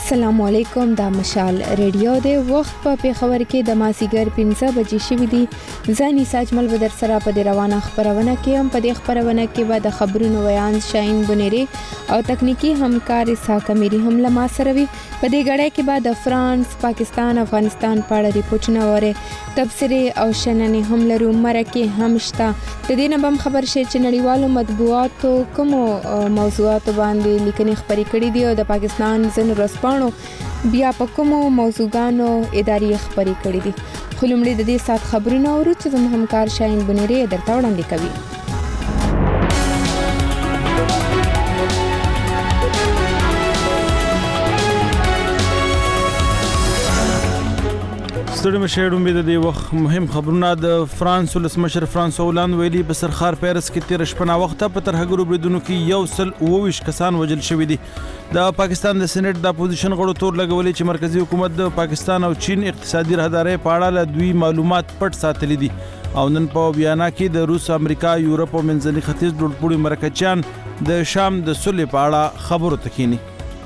السلام علیکم. دا مشال ریډیو دی. وخت په پیښور کې د مازیګر 15 بجې شوي دي. ځاني ساجمل بدر سره په دې روانه خبرونه کې هم په دې خبرونه کې به د خبرونو ویان شاین بنيري او تکنیکی همکار اسحاق امیری هم له ما سره وي. په دې غړې کې به د فرانس، پاکستان، افغانستان په اړه ریپورتونه وره تبصره او شننې هم لرو. مرکه هم شته. د دې نه هم خبر شي چې نړیوالو مطبوعاتو کوم موضوعات باندې لیکنې خبرې کړې دي او د پاکستان ځینو رسپانو بیا په کومو موضوعګانو اداري خبرې کړې دي. خو لومړی د دې سات خبرونه اورو چې زموږ همکار شاین بنيري درته وړاندې کوي. ستړي مشه امید د وخت مهم خبرونه. د فرانس ولسمشر فرانسوا هولند ویلي په سرخار پیرس کې 13 شپه وخته په ترهګرو بریدونو کې 129 کسان وژل شوي دي. د پاکستان د سېنات د اپوزیشن غړو تور لګولي چې مرکزی حکومت د پاکستان او چین اقتصادي راهدارۍ په اړه له دوی معلومات پټ ساتلي دي او نن په بیانات کې د روس، امریکا، یورپ او منځني ختیځ ډوډپوړي مرکچیان د شام د صلح په اړه خبرو تکینی.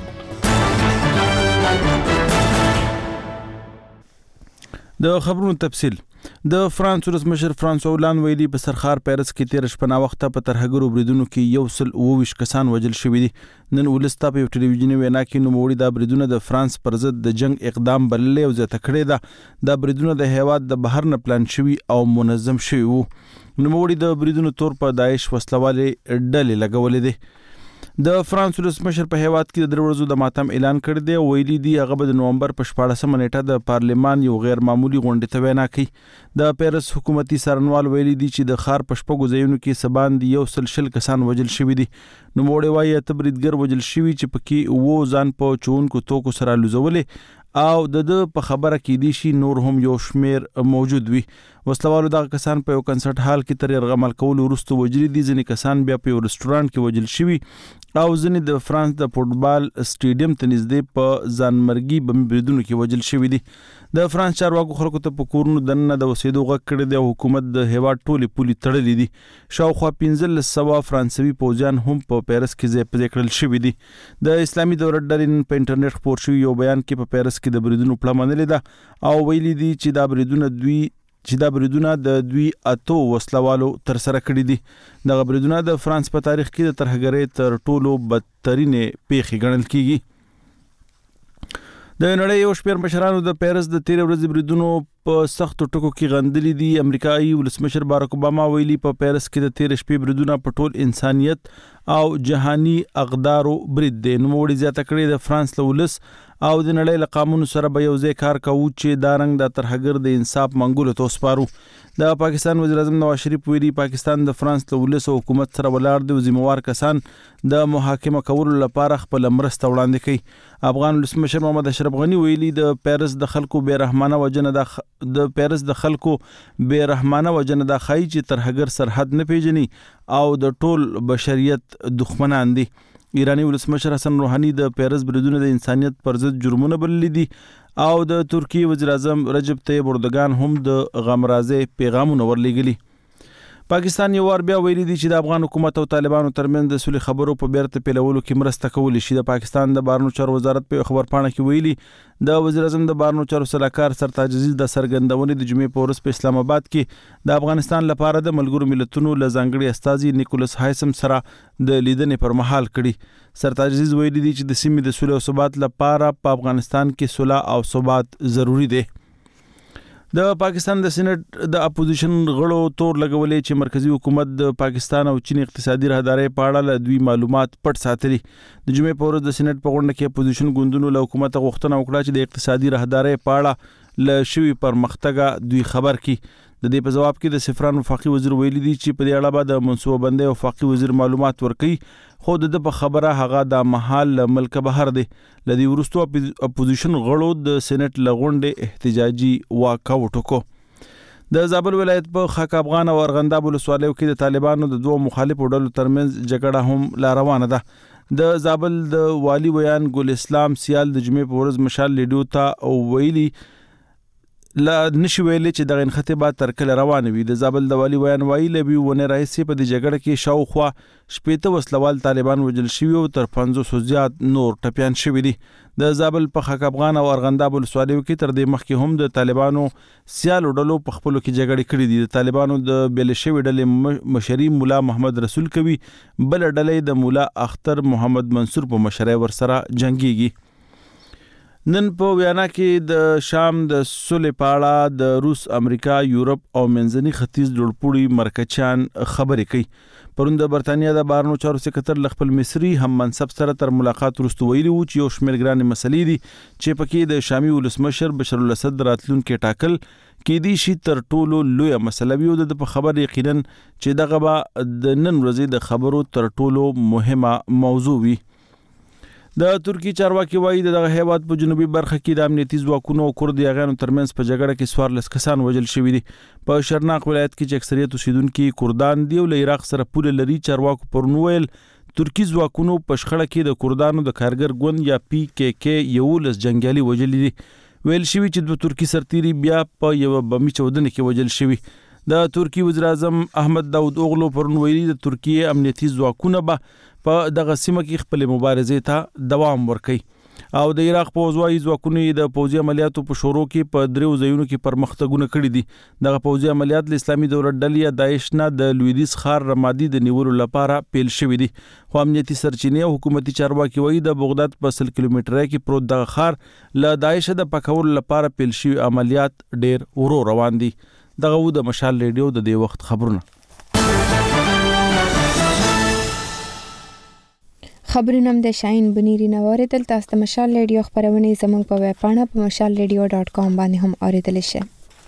د خبرونو تفصیل. د فرانس ولسمشر فرانسوا هولند ویلي په سرخار پیرس کې 13 شپه وخته په ترهګرو بریدونو کې 129 کسان وژل شوي دي. نن ولستا په یو ټلویزیوني وینا کې نوموړي دا بریدونه د فرانس پر ضد د جنگ اقدام بللې او زیاته کړې ده. دا بریدونه د هیواد د بهر نه پلان شوي او منظم شوي وو. نوموړي د بریدونو تور په داعش وسلوالې ډلې لګولې دي. د فرانس ولسمشر په هیواد کې د 3 ورځو د ماتم اعلان کړی دی. ویلي دی هغه به د نومبر په 14 نیټه د پارلمان یو غیر معمولی غونډه ته وینا کوي. د پیرس حکومتي څارنوال ویلي دی چې د خار په شپږو ځایونو کې سبان دي 100 کسان وژل شوي دي. نوموړي وایي ته بریدګر وژل شوي چې پکې و ځان په چونکو توکو سره لوزولې او د په خبره کې دي شي نور هم یو شمیر موجود وي. وسلوالو دغه کسان په یو کنسرت هال کې تر یرغمل کولو وروسته وژلي دي. ځینې کسان بیا په یو رستورانت کې وژل شوي او ځینې د فرانس د فوټبال سټیډیم ته نږدې په ځانمرګي بم بریدونو کې وژل شوي دي. د فرانس چارواکو خلکو ته په کورونو دننه د اوسېدو غږ کړی دی او حکومت د هیواد ټولې پولې تړلې دي. شاوخوا 1500 فرانسوي پوځیان هم په پیرس کې ځای په ځای کړل شوي دي. د اسلامي دولت ډلې په انټرنیټ خپور شوي یو بیان کې په پیرس کې د بریدونو پړه منلې ده او ویلي دي چې دا بریدونه د دوی اتو وسلوالو تر سره کړی دي. دغه بریدونه د فرانس په تاریخ کې د ترهګرۍ تر ټولو بدترینې پیښې ګڼل کیږي. د نړۍ یو شمېر مشرانو د پیرس د 13 ورځې بریدونو په سختو ټکو کې غندلي دي. امریکایي ولسمشر باراک اوباما ویلي په پیرس کې د 13 شپې بریدونه په ټول انسانیت او جهاني اقدارو برید دی. نوموړي زیاته کړې د فرانس له ولس او د نړۍ له قانون سره به یو ځای کار کوو چې دا رنګ د ترهګر د انصاف منګولو ته وسپارو. د پاکستان وزیر اعظم نواز شریف ویلي پاکستان د فرانس له ولس او حکومت سره ولاړ دی او ذمہوار کسان د محاکمه کولو لپاره خپل مرسته وړاندې کوي. افغان ولسمشر محمد اشرف غنی ویلي د پیرس د خلکو بیرحمانه وجنه د خای چې ترهګر سرحد نه پیژني او د ټول بشریت دښمنان دي. ایرانی ولسمشر حسن روحانی د پیرس بریدونه د انسانیت پر ضد جرمونه بللي دي او د ترکیه وزیر اعظم رجب طیب اردوغان هم د غمرازۍ پیغامونه ورلېږلي. پاکستان یو وار بیا ویلي دی چې د افغان حکومت او طالبانو ترمنځ د صلح خبرو په بیرته پیلولو کې مرسته کولی شي. د پاکستان د بهرنیو چارو وزارت په خبرپاڼه کې ویلي د وزیر اعظم د بهرنیو چارو سلاکار سرتاج عزیز د سرګندونې د جمعې په ورځ په اسلام آباد کې د افغانستان لپاره د ملګرو ملتونو له ځانګړي استازي نیکولس هایسم سره د لیدنې پر مهال کړي. سرتاج عزیز ویلي دی چې د سیمې د صلح او ثبات لپاره په افغانستان کې صلح او ثبات ضروری دی. د پاکستان د سېنات د اپوزیشن غړو تور لګولې چې مرکزی حکومت د پاکستان او چین اقتصادي راهدارۍ په اړه له دوی معلومات پټ ساتلي. د جمعې په ورځ د سېنات په غونډه کې اپوزیشن ګوندونو له حکومت غوښتنه وکړه چې د اقتصادي راهدارۍ په اړه له شوي پرمختګ دوی خبر کړي. د دې په جواب کې د سفران وفاقي وزیر ویلي دی چې په دې اړه به د منصوبه بندۍ وفاقي وزیر معلومات ورکړي خو د په خبره هغه د محل ملک بهر دی. لدی ورستو اپوزیشن غړو د سېنات لغونډه احتجاجي واکاوټ وکړ. د زابل ولایت په خاک افغان او ارغنداب ولسوالیو کې د طالبانو د دوه مخالفو ډلو ترمنځ جګړه هم لا روانه ده. د زابل د والی ویان ګل اسلام سیال د جمعې په ورځ مشال لیډیو ته او ویلي لا نشي ویلې چې دغه انخطابات تر کله روان وي. د زابل د والي ویان وایي له ونه راهیسې په دې جګړه کې شاوخوا 80 وسلوال طالبان وژل شوي او تر 500 زیات نور ټپیان شوي دي. د زابل په خاک افغان او ارغنداب ولسوالیو کې تر دې مخکې هم د طالبانو سیالو ډلو په خپلو کې جګړې کړې دي. د طالبانو د بیل شوي ډلې مشري مولا محمد رسول کوي، بل ډلې د مولا اختر محمد منصور په مشرۍ ورسره جنگيږي. نن په ویانا کې د شام د سولې په اړه د روس، امریکا، یورپ او منځني ختیځ جوړپوړي مرکچیان خبرې کوي. پرون د برتانیا د بهرنیو چارو سکرټر خپل مصري هم منصب سره تر ملاقات وروسته ویلي وو چې یو شمېر ګرانې مسلې دي چې پکې د شامي ولسمشر بشار الاسد راتلونکي ټاکل کېدی شي تر ټولو لویه مسله وي. او د په خبر یقینا چې دغه به د نن ورځې د خبرو تر ټولو مهمه موضوع وي. د ترکی چارواکي وایي دغه هیواد په جنوبي برخه کې د امنیتي ځواکونو او کورد یاغانو ترمنځ په جګړه کې 14 کسان وژل شوي دي. په شرناق ولایت کې چې اکثریت اوسیدونکي کردان دي او له عراق سره پوله لري، چارواکو پرون ویل ترکی ځواکونو په شخړه کې د کردانو د کارګر ګوند یا PKK 11 جنگیالي وژلي دي. ویل شوي چې د ترکی سرتیري بیا په یو بمي چاودنه کې وژل شوي. د ترکی وزیر اعظم احمد داود اوغلو پرون ویلي د ترکیه امنیتي ځواکونه به په دغه سیمه کې خپل مبارزې ته دوام ورکوي. او د عراق پوځوي ځواکونو د پوځي عملیاتو په شروع کې په دریو ځایونو کې پرمختګونه کړي دي. دغه پوځي عملیات د اسلامي دولت ډلې داعش نه د لویدیځ ښار رمادي د نیولو لپاره پیل شوي دي. خو امنیتي سرچینې او حکومتي چارواکي وایي د بغداد په 100 کیلومتره کې پروت دغه ښار له داعش د پاکولو لپاره پیل شوي عملیات ډیر ورو روان دي. دغه و د مشال ریډیو د دې وخت خبرونه. خبرونه د شاهین بنيري نواره دل تاسو د مشال ریډیو خبرونه زموږ په ویب پاڼه په mashalradio.com باندې هم اوریدل شئ.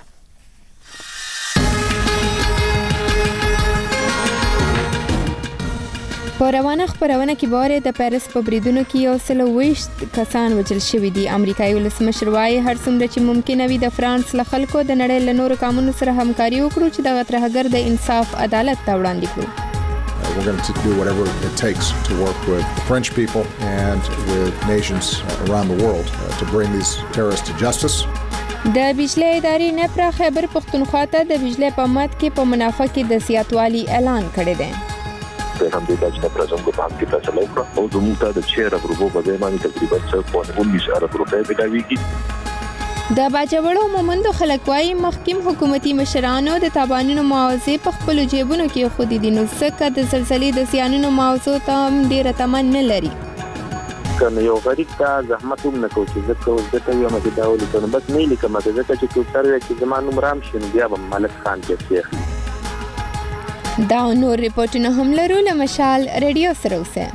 په روانه خبرونه کې باره د پاریس په بریدونو کې یو سل 20 کسان وژل شوي دي. امریکایي ولسمشر وايي هر څومره چې ممکن وي د فرانس له خلکو د نړۍ له نورو قومونو سره همکاري وکړو چې دغه ترهګر د انصاف عدالت ته وړاندې کړو. We're going to do whatever it takes to work with the French people and with nations around the world to bring these terrorists to justice. د بجلی ادارې نه پر خیبر پختونخوا ته د بجلی په مد کې په منافع کې د زیاتوالي اعلان کړی دی. په همدې ځای کې پرځم کو پام کې فیصله وکړه او زموږ ته د 6 ارب روپو په ځای باندې تقریبا 19 ارب روپۍ ملاويږي. د باجوړو مومندو خلک وايي مخکیم حکومتي مشرانو د تابانونو معاوضه په خپل جیبونو کې خو دي، نو ځکه د زلزلې د زیانونو معاوضه ته هم ډیره تمن نه لري. کنه یو غریب ته زحمت هم نه کوي ځکه یو مګ داول کنه بس نه لیکم ځکه چې کوتر چې زمانو مرام شنو بیا به ملک خان کې شیخ. دا نور ریپورتونه هم لرو له مشال ریډیو سره اوسه.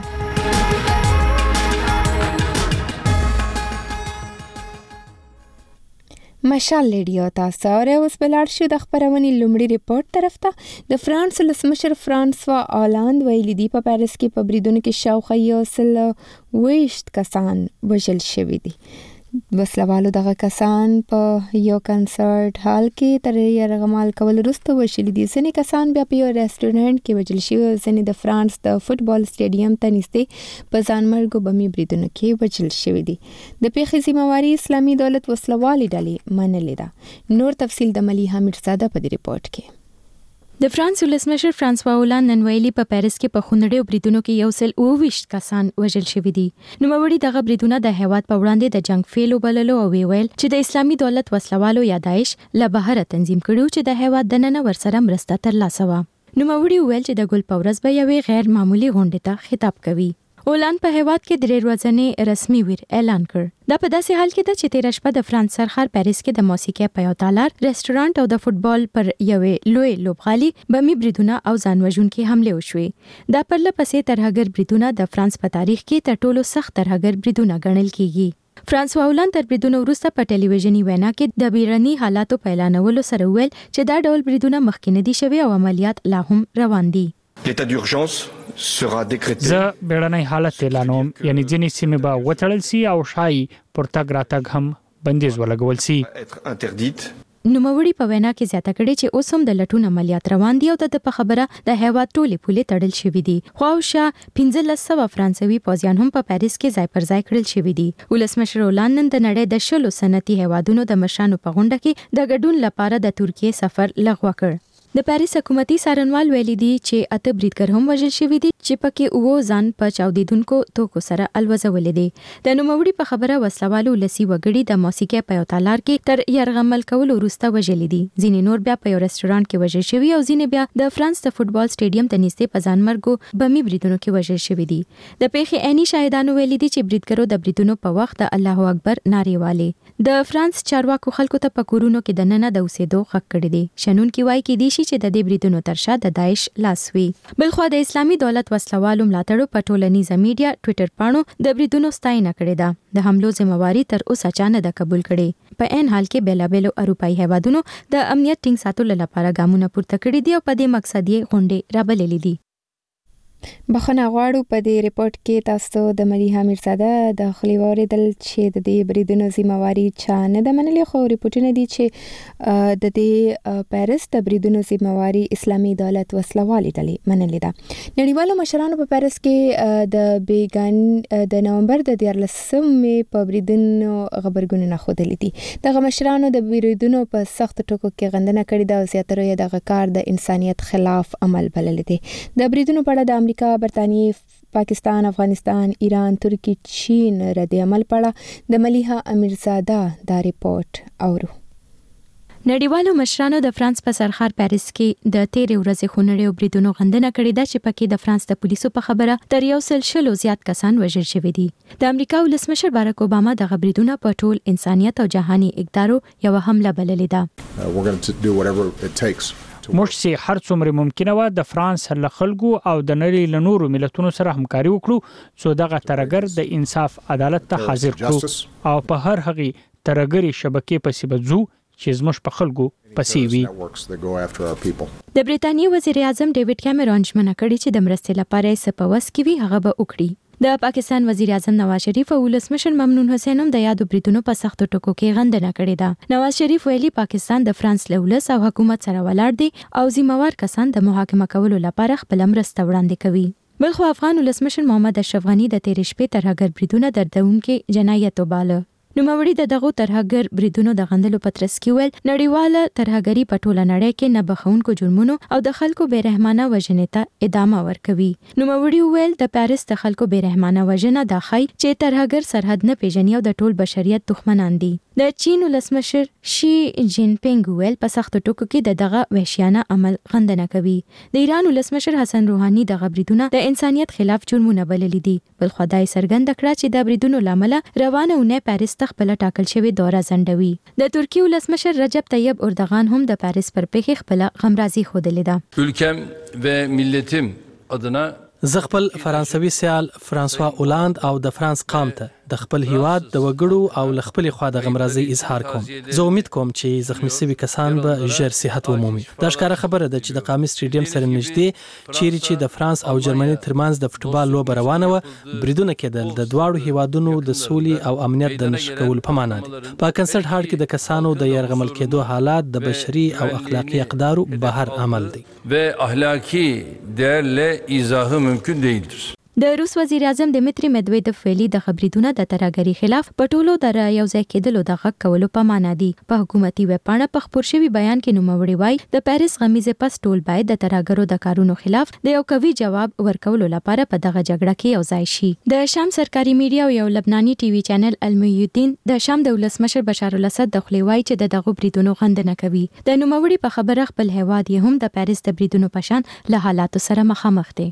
مشال ریډیو تاسو اوس بلار شو د خبرونې لومړی ریپورت طرف ته. د فرانس ولسمشر فرانسوا آلاند ویلي دی په پاریس کې په بریدونو کې شاوخوا یو سل 20 کسان وژل شوي دي. وسلوالو دغه کسان په یو کنسرت هال کې تر یرغمال کول وروسته وژل دي. ځینې کسان بیا په یو ریسټورانټ کې وژل شوي، ځینې د فرانس د فوتبال سټیډیم ته نږدې په ځانمرګو بمي بریدونو کې وژل شوي دي. د پیښې ذمہواري اسلامي دولت وسلوالي ډلې منلې ده. نور تفصیل د ملیحه میرزاده په دې ریپورت کې. د فرانس ولسمشر فرانسوا اولاند نن ویلي په پاریس کې په خونړیو بریدونو کې یو سل 20 کسان وژل شوي دي. نوموړي دغه بریدونه د هیواد په وړاندې د جنگ فعل وبللو او ویل چې د اسلامي دولت وسلوالو یا داعش له بهر تنظیم کړو چې د هیواد دننه ورسره مرسته ترلاسه و. نوموړي ویل چې د ګل پورز به یوې غیر معمولی غونډې ته خطاب کوي. اولاند په هیواد کې درې ورځې رسمي ویر اعلان کړ. دا په داسې حال کې ده چې 13 شپه د فرانس سرخار پاریس کې د موسیقي په یو تالار ریسټورانټ او د فوتبال پر یوې لوی لوبغالي بمي بریدونه او ځانوژونکي حمله وشوې. دا پرله پسې ترهګر بریدونه د فرانس په تاریخ کې تر ټولو سخت ترهګر بریدونه ګڼل کیږي. فرانسوا اولاند تر بریدونو وروسته په ټلویزیوني وینا کې د بیرني حالاتو په اعلانولو سره ویل چې دا ډول بریدونه مخکې نه دي شوي او عملیات لا هم روان دي. L'état d'urgence sera décrété. زه بیړنی حالت اعلانوم، یعنی ځینې سیمې به وتړل سي او شای پرتګ راتګ هم بندیز ولګول سي. Être interdite نوموړي په وینا کې زیاته کړې چې اوس هم د لټون عملیات روان دي او د په خبره د هیواد ټولې پولې تړل شوې دي. خواوشا 1500 فرانسوي پوځیان هم په پاریس کې ځای پر ځای کړل شوي دي. ولسمشر هولند نن د نړۍ د 10 صنعتي هیوادونو د مشرانو په غونډه کې د ګډون لپاره د ترکیې سفر لغوه کړ. د پاریس حکومتي څارنوال ویلي دي چې 8 بریدګر هم وژل شوي دي چې پکې وو ځان په چاودیدونکو توکو سره الوزولې دي. د نوموړي په خبره وسلوالو لسی وګړي د موسیقي په یو تالار کې تر يرغمل کولو وروسته وژل دي. ځینې نور بیا په یو رستورانت کې وژل شوي او ځینې بیا د فرانس د فوتبال سټیډیم ته نږدې په ځانمرګو بمي بریدونو کې وژل شوي دي. د پیښې عیني شاهدانو ویلي دي چې بریدګرو د بریدونو په وخت د الله اکبر نارې والې. د فرانس چارواکو خلکو ته په کورونو کې د ننه د اوسېدو حق کړی دي. شنونکي وایي کې دي چې د دې بریدونو ترشا د داعش لاس وی. بلخو د اسلامي دولت وسلوالو ملاتړو په ټولنیزه میډیا ټوئیټر پاڼو د بریدونو ستاینه کړې ده. د حملو ذمہواری تر اوسه چا نه ده قبول کړې. په عین حال کې بیلابېلو اروپایي هیوادونو د امنیت ټینګ ساتلو لپاره ګامونه پورته کړي دي او په دې مقصد یې غونډې رابللې دي. بخښنه غواړو په دې ریپورت کې تاسو د ملیحه میرزاده د خلیواري دل چې د دې بریدونو ذمہواری چا نه ده منلې، خو ریپورتونه دي چې د دې پاریس د بریدونو ذمہواری اسلامي دولت وسلوالې ډلې منلې ده. نړیوالو مشرانو په پاریس کې د بیګان د نومبر د 14 په بریدونو خبرګونونه خوده دي. دغه مشرانو د بریدونو په سخت ټکو کې غندنه کړې ده او زیاتره یې دغه کار د انسانیت خلاف عمل بلل دي. د بریدونو په اړه د امریکا، برطانیې، پاکستان، افغانستان، ایران، ترکی، چین رد عمل پړه د ملیحه میرزاده دا ریپورت اورو. نړیوالو مشرانو د فرانس په سرخار پاریس کې د 13 ورځې خونړیو بریدونو غندنه کړې ده چې پکې د فرانس د پولیسو په خبره تر 100 زیات کسان وژل شوي دي. د امریکا ولسمشر بارک اوباما د بریدونو په ټول انسانیت او جهاني اقدارو یو حمله بللې ده. موږ چې هر څومره ممکنه و د فرانس له خلکو او د نړۍ له نورو ملتونو سره همکاري وکړو څو دغه ترګر د انصاف عدالت ته حاضر کړو او په هر هغه ترګری شبکې پسې بځو چې زموږ په خلکو پسې وي. د بریټانیې وزیر اعظم ډیوډ کیمرون ژمنه کړې چې د مرستې لپاره یې سپوس کوي هغه به وکړي. د پاکستان وزیر اعظم نواز شریف او ولسمشر ممنون حسین هم د یادو بریدونو په سختو ټکو کې غندنه کړې ده. نواز شریف ویلي پاکستان د فرانس له ولس او حکومت سره ولاړ دی او ذمہوار کسان د محاکمه کولو لپاره خپل مرسته وړاندې کوي. بلخو افغان ولسمشر محمد اشرف غنی د تیرې شپې ترهګر بریدونه دردونکي جنایت وباله. نوموړي د دغه ترهګر بریدونو د غندلو په ترڅ کې ویل نړیواله ترهګري په ټوله نړۍ کې نه بخښونکو جرمونو او د خلکو بیرحمانه وژنې ته ادامه ورکوي. نوموړي ویل د پاریس د خلکو بیرحمانه وژنه د خای چې ترهګر سرحد نه پیژني او د ټول بشریت دښمنان دي. د چین ولسمشر شي جین پینګ ویل په سخت ټکو کې دغه وحشیانه عمل غندنه کوي. د ایران ولسمشر حسن روحاني د بریدونو د انسانیت خلاف جرمونه بللي دي. بل خدای څرګنده کړه چې د بریدونو لامل روانه ونه پاریس خپل ټاکل شوی دوره ځنډوي. د ترکیې ولسمشر رجب طیب اردوغان هم د پاریس پر پیښه خپل غمرازي خوده لیده. ülkem ve milletim adına زه خپل فرانسوي سیال فرانسوا هولند او د فرانس قام ته د خپل هیواد د وګړو او ل خپل خوا د غمرازي اظهار کوم. زه امید کوم چې زخمی شوي کسان به ژر صحت ومومي. دا ښکاره خبره ده چې د قامي سټیډیم سره نږدې چیرې چې د فرانس او جرمني ترمنځ د فوتبال لوبه روانه و بریدونه کېدل د دواړو هیوادونو د سولې او امنیت د نشو کولو په معنا دي. په کنسرت هال کې د کسانو د يرغمل کېدو حالات د بشري او اخلاقی اقدارو بهر عمل دي ve ahlaki değerle izahı mümkün değildir. د روس وزیر اعظم دمیتری مدویدوف ویلي د خبرېدونه د ترهګرۍ خلاف په ټولو د یو ځای کېدلو د غږ کولو په معنا دي. په حکومتي ویبپاڼه په خپور شوي بیان کې نوموړي وایي د پاریس غمیزې پس ټول باید د ترهګرو د کارونو خلاف د یو قوي جواب ورکولو لپاره په دغه جګړه کې یو ځای شي. د شام سرکاري میډیا او یو لبناني ټي وي چینل الميودین د شام د ولسمشر بشار الاسد د خولې وایي چې دغه بریدونو غندنه کوي. د نوموړي په خبره خپل هیواد یې هم د پاریس د بریدونو په شان له حالاتو سره مخامخ دی.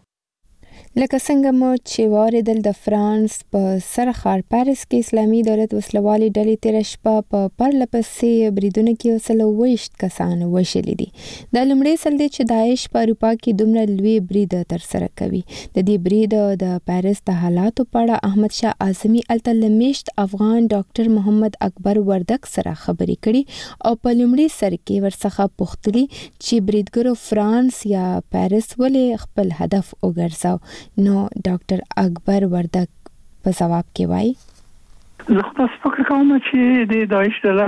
لکه څنګه مو چې واردل د فرانس په سرخار پاریس کې اسلامي دولت وسلوالې ډلې تیر شپه په پرلپسې بریدونه کې وسله وښت کسان وژلي دي. دا لومړی ځل دی چې داعش په اروپا کې دومره لوی برید تر سره کوي. د دې برید د پاریس د حالاتو په اړه احمد شاه اعظمي التلمیشت افغان ډاکټر محمد اکبر وردک سره خبرې کړي او په لومړي سر کې ورڅخه پوښتلي چې بریدګرو فرانس یا پاریس ولې خپل هدف وګرځاو. نو ډاکټر اکبر وردک په جواب کې وایي زه خو فکر کوم چې د داعش ډله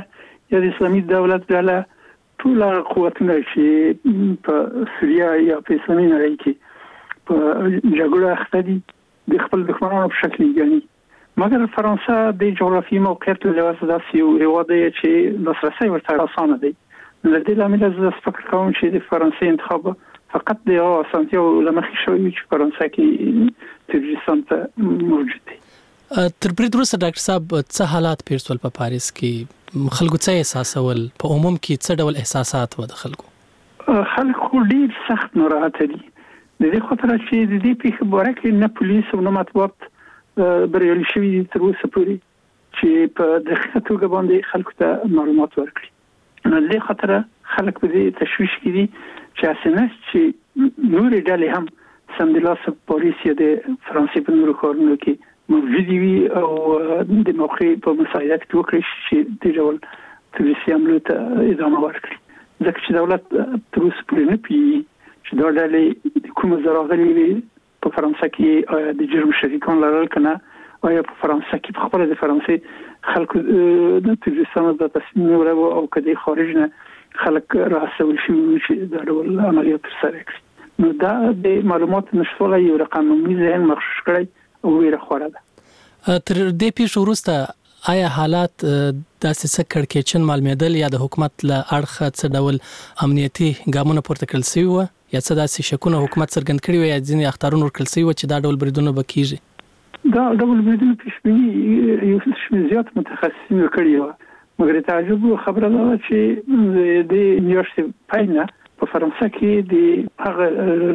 یا د اسلامي دولت ډله ټول قوتونه چې په سوریه یا په اسلامي نړۍ کې په جګړه اخته دي د خپل دښمنانو په شکل ګڼي. مګر فرانسه د جغرافیایي موقعیت له لحاظه داسې یو هېواد دی چې لاسرسی ورته اسانه دی. له دې لامله زه فکر کوم چې د فرانسې انتخاب فقط د اسانتیاو له مخې شوی چې فرانسه کې تروریستان ته موجود دي. تر برید وروسته ډاکټر صاحب څه حالات پیښول په پاریس کې؟ خلکو څه احساسول؟ په عموم کې څه ډول احساسات و د خلکو؟ خلکو ډیر سخت ناراحت دي. د دې خاطر چې د دې پیښې باره کې نه پولیس او نه مطبوعات بریالي شوي دي تر اوسه پورې چې په دقیقه توګه باندې خلکو ته معلومات ورکړي. نو د دې خاطر خلک په دې تشویش کې دي چې اسنه چې نورې ډلې هم سمدلاسه پاریس یا د فرانسې په نورو ښارونو کې موجود وي او د موقع په مساعدت کې وکړي چې د ډول تروریستي حملو ته ادامه ورکړي. ځکه چې دولت تر اوسه پورې نه پوهېږي چې دا ډلې د کومه ځای راغلي وي، په فرانسه کې آیا د جرم شریکان لرل که نه، آیا په فرانسه کې په خپله د فرانسې خلکو د تروریستانو د تصمیم نیولی او که د خارج نه خلک راسول شوي وي چې دا ډول عملیات ترسره کړي. نو دا د معلوماتو نشتوالی یو رقم عمومي ذهن مغشوش کړی او ویره خوره ده. تر دې پیښو وروسته آیا حالات داسې څه کړکېچن معلومېدل یا د حکومت له اړخه څه ډول امنیتي ګامونه پورته کړل شوي وه یا څه داسې شکونه حکومت څرګند کړي وو یا ځینې اخطارونه ورکړل شوي وه چې دا ډول بریدونه به کېږي؟ دا ډول بریدونه پیشبیني یو څه زیات متخصصین کړي وه، مګر تعجب خبره ده چې د میاشتې پای نه په فرانسه کې د هغه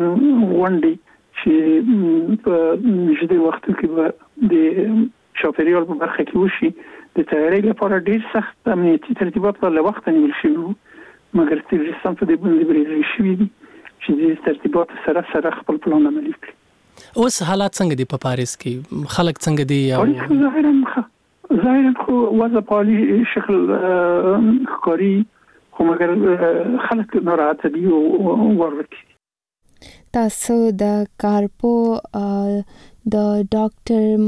غونډې چې په نږدې وختو کې به د چاپیریال په برخه کې وشي د تیاری لپاره ډیر سخت امنیتي ترتیبات له وخته نیول شوي وو، مګر تروریستان په دې باندې بریالي شوي دي چې د ترتیباتو سره خپل پلان عملي کړي. اوس حالات څنګه دي په پاریس کې؟ خلک څنګه دي؟ ظاهرا خو وضع په عالي شکل ښکاري، خو مګر خلک ناراحته دي او ورکړي. تاسو د کارپو د ډاکټر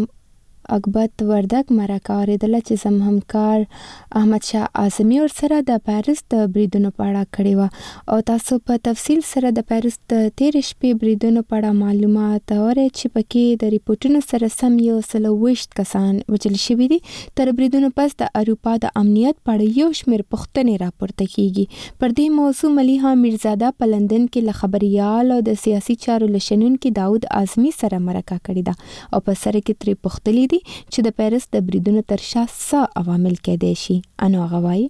اکبت وردک مرکه اوریدله چې زم همکار احمد شاه اعظمي ورسره د پاریس د بریدونو په اړه کړې وه او تاسو په تفصیل سره د پاریس د تېرې شپې بریدونو په اړه معلومات اورئ چې پکې د ریپورټونو سره سم 120 کسان وژل شوي دي. تر بریدونو پس د اروپا د امنیت په اړه یو شمېر پوښتنې راپورته کیږي. پر دې موضوع ملیحه میرزاده په لندن کې له خبریال او د سیاسي چارو له شنونکي داود اعظمي سره مرکه کړې ده او په سره کې ترې پوښتلي دي چې د پاریس د بریدونو تر شا څه عوامل کېدای شي. انو هغه وایي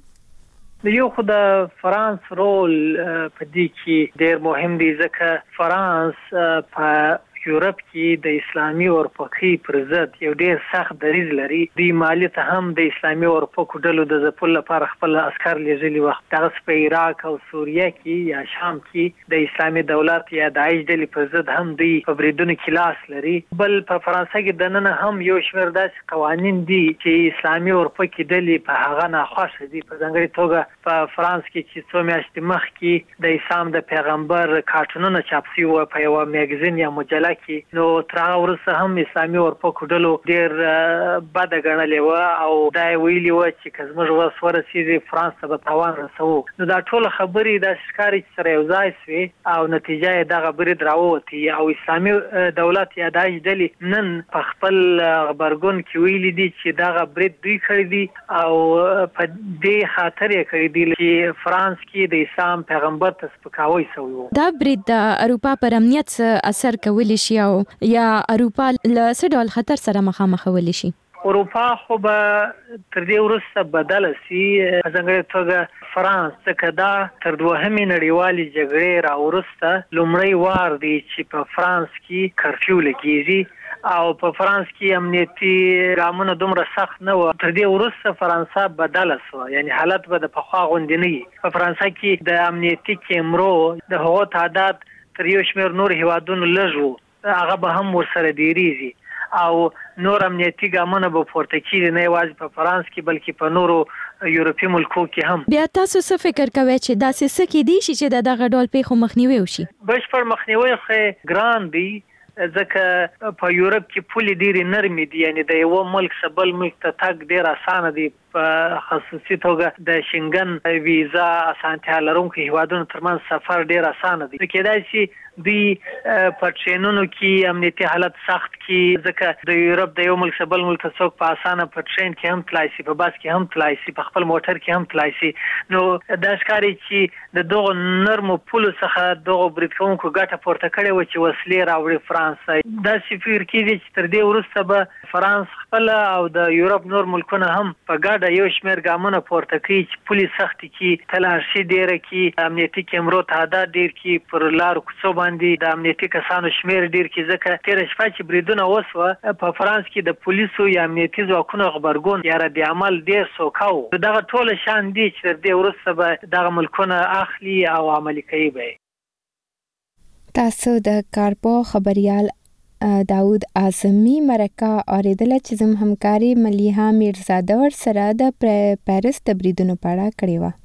یو خو د فرانس رول په دې کې ډېر مهم دی ځکه فرانس په یورپ کې د اسلامي اورپکي پر ضد یو ډېر سخت دریځ لري. دوی مالي ته هم د اسلامي اورپکو ډلو د ځپلو لپاره خپل عسکر لیږلي وخت دغه په عراق او سوریه کې یا شام کې د اسلامي دولت یا داعش ډلې پر ضد هم دوی په بریدونو کې لاس لري. بل په فرانسه کې دننه هم یو شمېر داسې قوانین دي چې اسلامي اورپکي ډلې په هغه ناخوښه دي. په ځانګړې توګه په فرانس کې چې څو میاشتې مخکې د اسلام د پیغمبر کارټونونه چاپ شوي وو په یوه میګزین یا مجله کې، نو تر هغه وروسته هم اسلامي اورپکو ډلو ډېر بده ګڼلې وه او دا یې ویلي وه چې که زموږ وس ورسېږي فرانس ته به تاوان رسوو. نو دا ټوله خبرې داسې ښکاري چې سره یو ځای سوې او نتیجه یې دغه برید راووتی او اسلامي دولت یا داعش ډلې نن په خپل غبرګون کې ویلي دي چې دغه برید دوی کړی دي او په دې خاطر یې کړی دي چې فرانس کې د اسلام پیغمبر ته سپکاوی سوی و. دا برید د اروپا پر امنیت څه اثر کولی شي او یا اروپا له څه ډول خطر سره مخامخ کولی شي؟ اروپا خو به تر دې وروسته بدله سي، په ځانګړې توګه فرانس ځکه دا تر دوهمې نړیوالې جګړې راوروسته لومړی وار دی چې په فرانس کې کرفیو لګېږي او په فرانس کې امنیتي ګامونه دومره سخت نه وو. تر دې وروسته فرانسه بدله سوه، یعنی حالت به د پخوا غوندې نه وي. په فرانسه کې د امنیتي کیمرو د هغو تعداد تر یو شمېر نور هیوادونو لږ وو، هغه به هم ورسره ډېرېږي او نور امنیتي ګامونه به پورته کېږي، نه یوازې په فرانس کې بلکې په نورو یورپي ملکو کې هم. بیا تاسو څه فکر کوئ چې داسې څه کیدی شي چې د دغه ډول پیښو مخنیوی وشي؟ بشپړ مخنیوی خو ګران دی ځکه په یورپ کې پولې ډېرې نرمې دي، یعنی د یو ملک څخه بل ملک ته تګ ډېر اسانه دی. په خصوصي توګه د شنګن ویزا اسانتیا لرونکو هیوادونو ترمنځ سفر ډیر اسانه دی. کېدای شي دوی په ټرینونو کې امنیتي حالت سخت کې ځکه د یورپ د یو ملک بل ملک څوک په اسانه په ټرین کې هم تلای شي، په بس کې هم تلای شي، په خپل موټر کې هم تلای شي. نو دا ښکاري چې د دغه نرمو پولو څخه دغه برید کوونکو ګټه پورته کړې و چې وسلې راوړي فرانس. دا فکر کېږي چې تر دې وروسته به فرانس خپل او د یورپ نور ملکونه هم په ګډه یو شمېر ګامونه پورته کوي چې پولي سختي کې تلاشي ډېره کې امنیتي کیمرو تعداد ډېر کې پر لارو کوڅو باندې د امنیتي کسانو شمېر ډېر کې ځکه تېره شپه چې بریدونه وسوه په فرانس کې د پولیسو یا امنیتي ځواکونو غبرګون یا رد عمل ډېر سوکه و. دغه ټوله شان دي چې تر دې وروسته به دغه ملکونه اخلي او عملي کوي به. تاسو د کارپو خبريال داود اعظمي مرکه اوریدله چې زم همکاري ملیحه میرزاده ور سره د پاریس د بریدونو په اړه کړې و.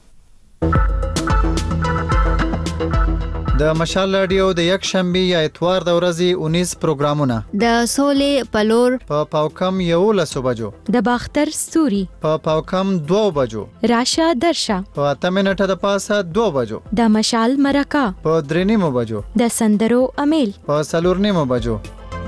د مشال رادیو د یک شنبه یا اتوار د ورځې 19 پروګرامونه د سولې پلور په پاوکم 11 بجو، د باختر ستوري په پاوکم 2 بجو، راشه درشه په 8 منټه د پاسه 2 بجو، د مشال مرکه په 3 بجو، د سندرو امیل په 4 بجو.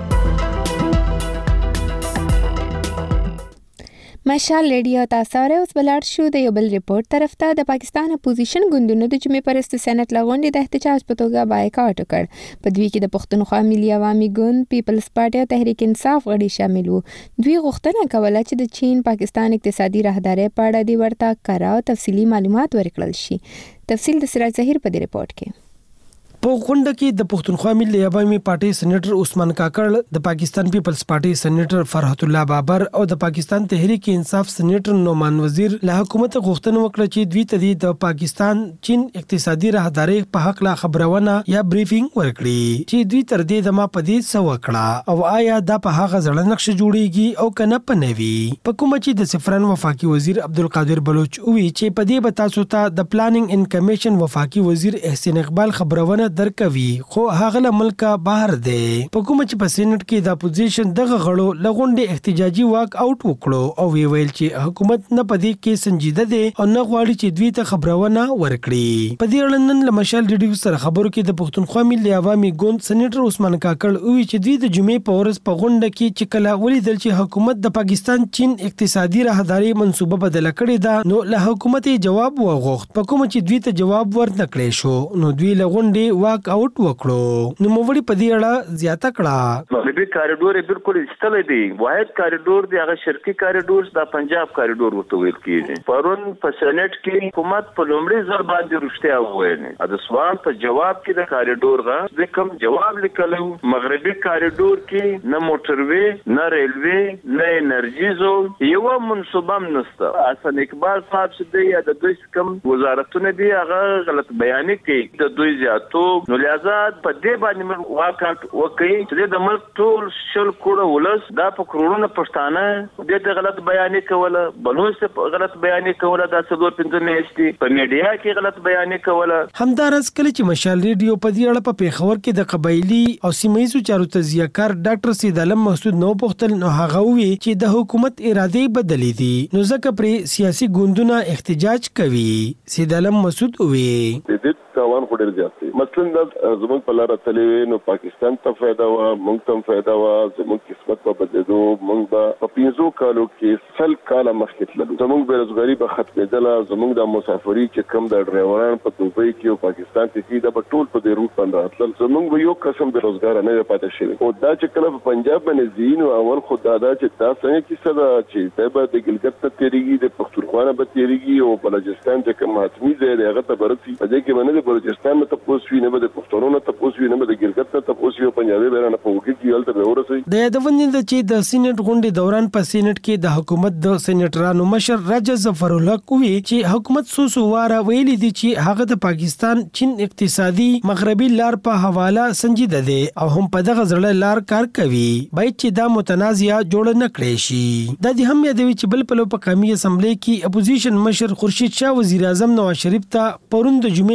مشال ریډیو تاسو اوس بلار شو د یو بل ریپورت طرف ته. د پاکستان اپوزیشن ګوندونو د جمعې پرست سېنات لغونډې د احتجاج په توګه بایکاټ وکړ. په دوی کې د پښتونخوا ملي عوامي ګوند، پیپلز پارټي او تحریک انصاف غړي شامل وو. دوی غوښتنه کوله چې د چین پاکستان اقتصادي راهداري په اړه د ورته کره او تفصیلي معلومات ورکړل شي. تفصیل د سراج ظهیر په دې ریپورت کې. په غونډه کې د پښتونخوا ملي عوامي پارټي سېنیټر عثمان کاکړ، د پاکستان پیپلز پارټي سېنیټر فرحت الله بابر او د پاکستان تحریک انصاف سېنیټر نومان وزیر له حکومت غوښتنه وکړه چې دوی ته د پاکستان چین اقتصادي راهداري په حق لا خبرونه یا بریفینګ ورکړي چې دوی تر دې دمه په دې سو وکړه او آیا دا په هغه ځړ نقش جوړیږي او کنه پنوي. په کومه چې د سفران وفاقي وزیر عبدالقادر بلوچ وی چې په دې بتا سو ته د پلانینګ ان کمیشن وفاقي وزیر احسان اقبال خبرونه درکوي خو هغه له ملکه بهر دی. په کومه چې په سېنات کې د اپوزیشن دغه غړو لغونډې احتجاجي واک اوټ وکړو او ویل چې حکومت نه پدې کې سنجیده دی او نه غواړي چې دوی ته خبرونه ورکړي. په دې اړه نن له مشال ریډیو سره خبرو کې د پښتونخوا ملي عوامي ګوند سېنیټر عثمان کاکړ وی چې دوی د جمعې په ورځ په غونډه کې چې کله ولیدل چې حکومت د پاکستان چین اقتصادي راهداري منصوبه بدله کړې ده نو له حکومت جواب وغوښت. په کومه چې دوی ته جواب ورنکړې شو نو دوی لغونډې واک اوټ وکړو. نو موږ په دې اړه زیاته کړه. مغربي کاریډور بالکل استل دی، واحد کاریډور دی، هغه شرقي کاریډور د پنجاب کاریډور ورته ویل کیږي. پرون په سېنات کې حکومت په لومړي ځل باندې رښتیا وویل. د سوال په جواب کې د کاریډور غا کوم جواب لیکلو مغربي کاریډور کې نه موټروي نه ریلوي نه انرژي زون یو منصوبه نشته. حسن اقبال صاحب چې دی د دوی کوم وزارتونه دی هغه غلط بیان کوي د دوی زیاتو. نو لہذا په دې باندې واقعات وکړي چې د ملک ټول شل کوړه ولس دا په کروڑونو پښتانه د غلط بیان کوله، بلوچ غلط بیان کوله، د څلور پنځه میاشتې په میډیا کې غلط بیان کوله. همدارس کله چې مشال ریډیو په دې اړه په پیښور کې د قبایلی او سیمایي چارو تجزیه کار ډاکټر سید عالم محسود نو پختل نو هغه وی چې د حکومت اراده بدلې دي نو ځکه پر سیاسي ګوندونه احتجاج کوي. سید عالم محسود وی تاوان خوري ځي مثلا د زموږ په لار تلې نو پاکستان ته فائدہ وا موږ ته فائدہ وا زموږ قسمت په بدلو موږ په 5 کالو کې سل کاله مخکې تللو زموږ بیروزګاری به ختمېدله زموږ د مسافری چې کم د ډرایوران په دوبۍ کې او پاکستان کې د ټول په دې روټ باندې راتلل زموږ به یو قسم بیروزګار نه پاتې شي. او دا چې کله په پنجاب باندې زین او اول خدای دا چې تاسو څنګه کیسه دا چې د ګلګت ته تیریږي د پښتونخوا به تیریږي او بلوچستان چې کوم حتمی ځای دی هغه ته برسي په دې کې باندې بلوچستان ته پوسوي نه به پښتونونو ته پوسوي نه به ګلګت ته پوسوي پنجابي بیرانه په وګړي کې ولته ورسي. د یادونه چې د سېنات غونډې دوران په سېنات کې د حکومت د سېنیټرانو مشر راجا ظفر الله کوي چې حکومت سوسو واره ویلي دي چې هغه د پاکستان چین اقتصادي مغربي لار په حواله سنجیده دي او هم په دغه ځړه لار کار کوي باید چې دا متنازعه جوړ نه کړي شي. د دې هم یادوي چې بل په قومي اسمبلی کې اپوزیشن مشر خورشید شاه وزیر اعظم نواز شریف ته پرون د جمعې په ورځ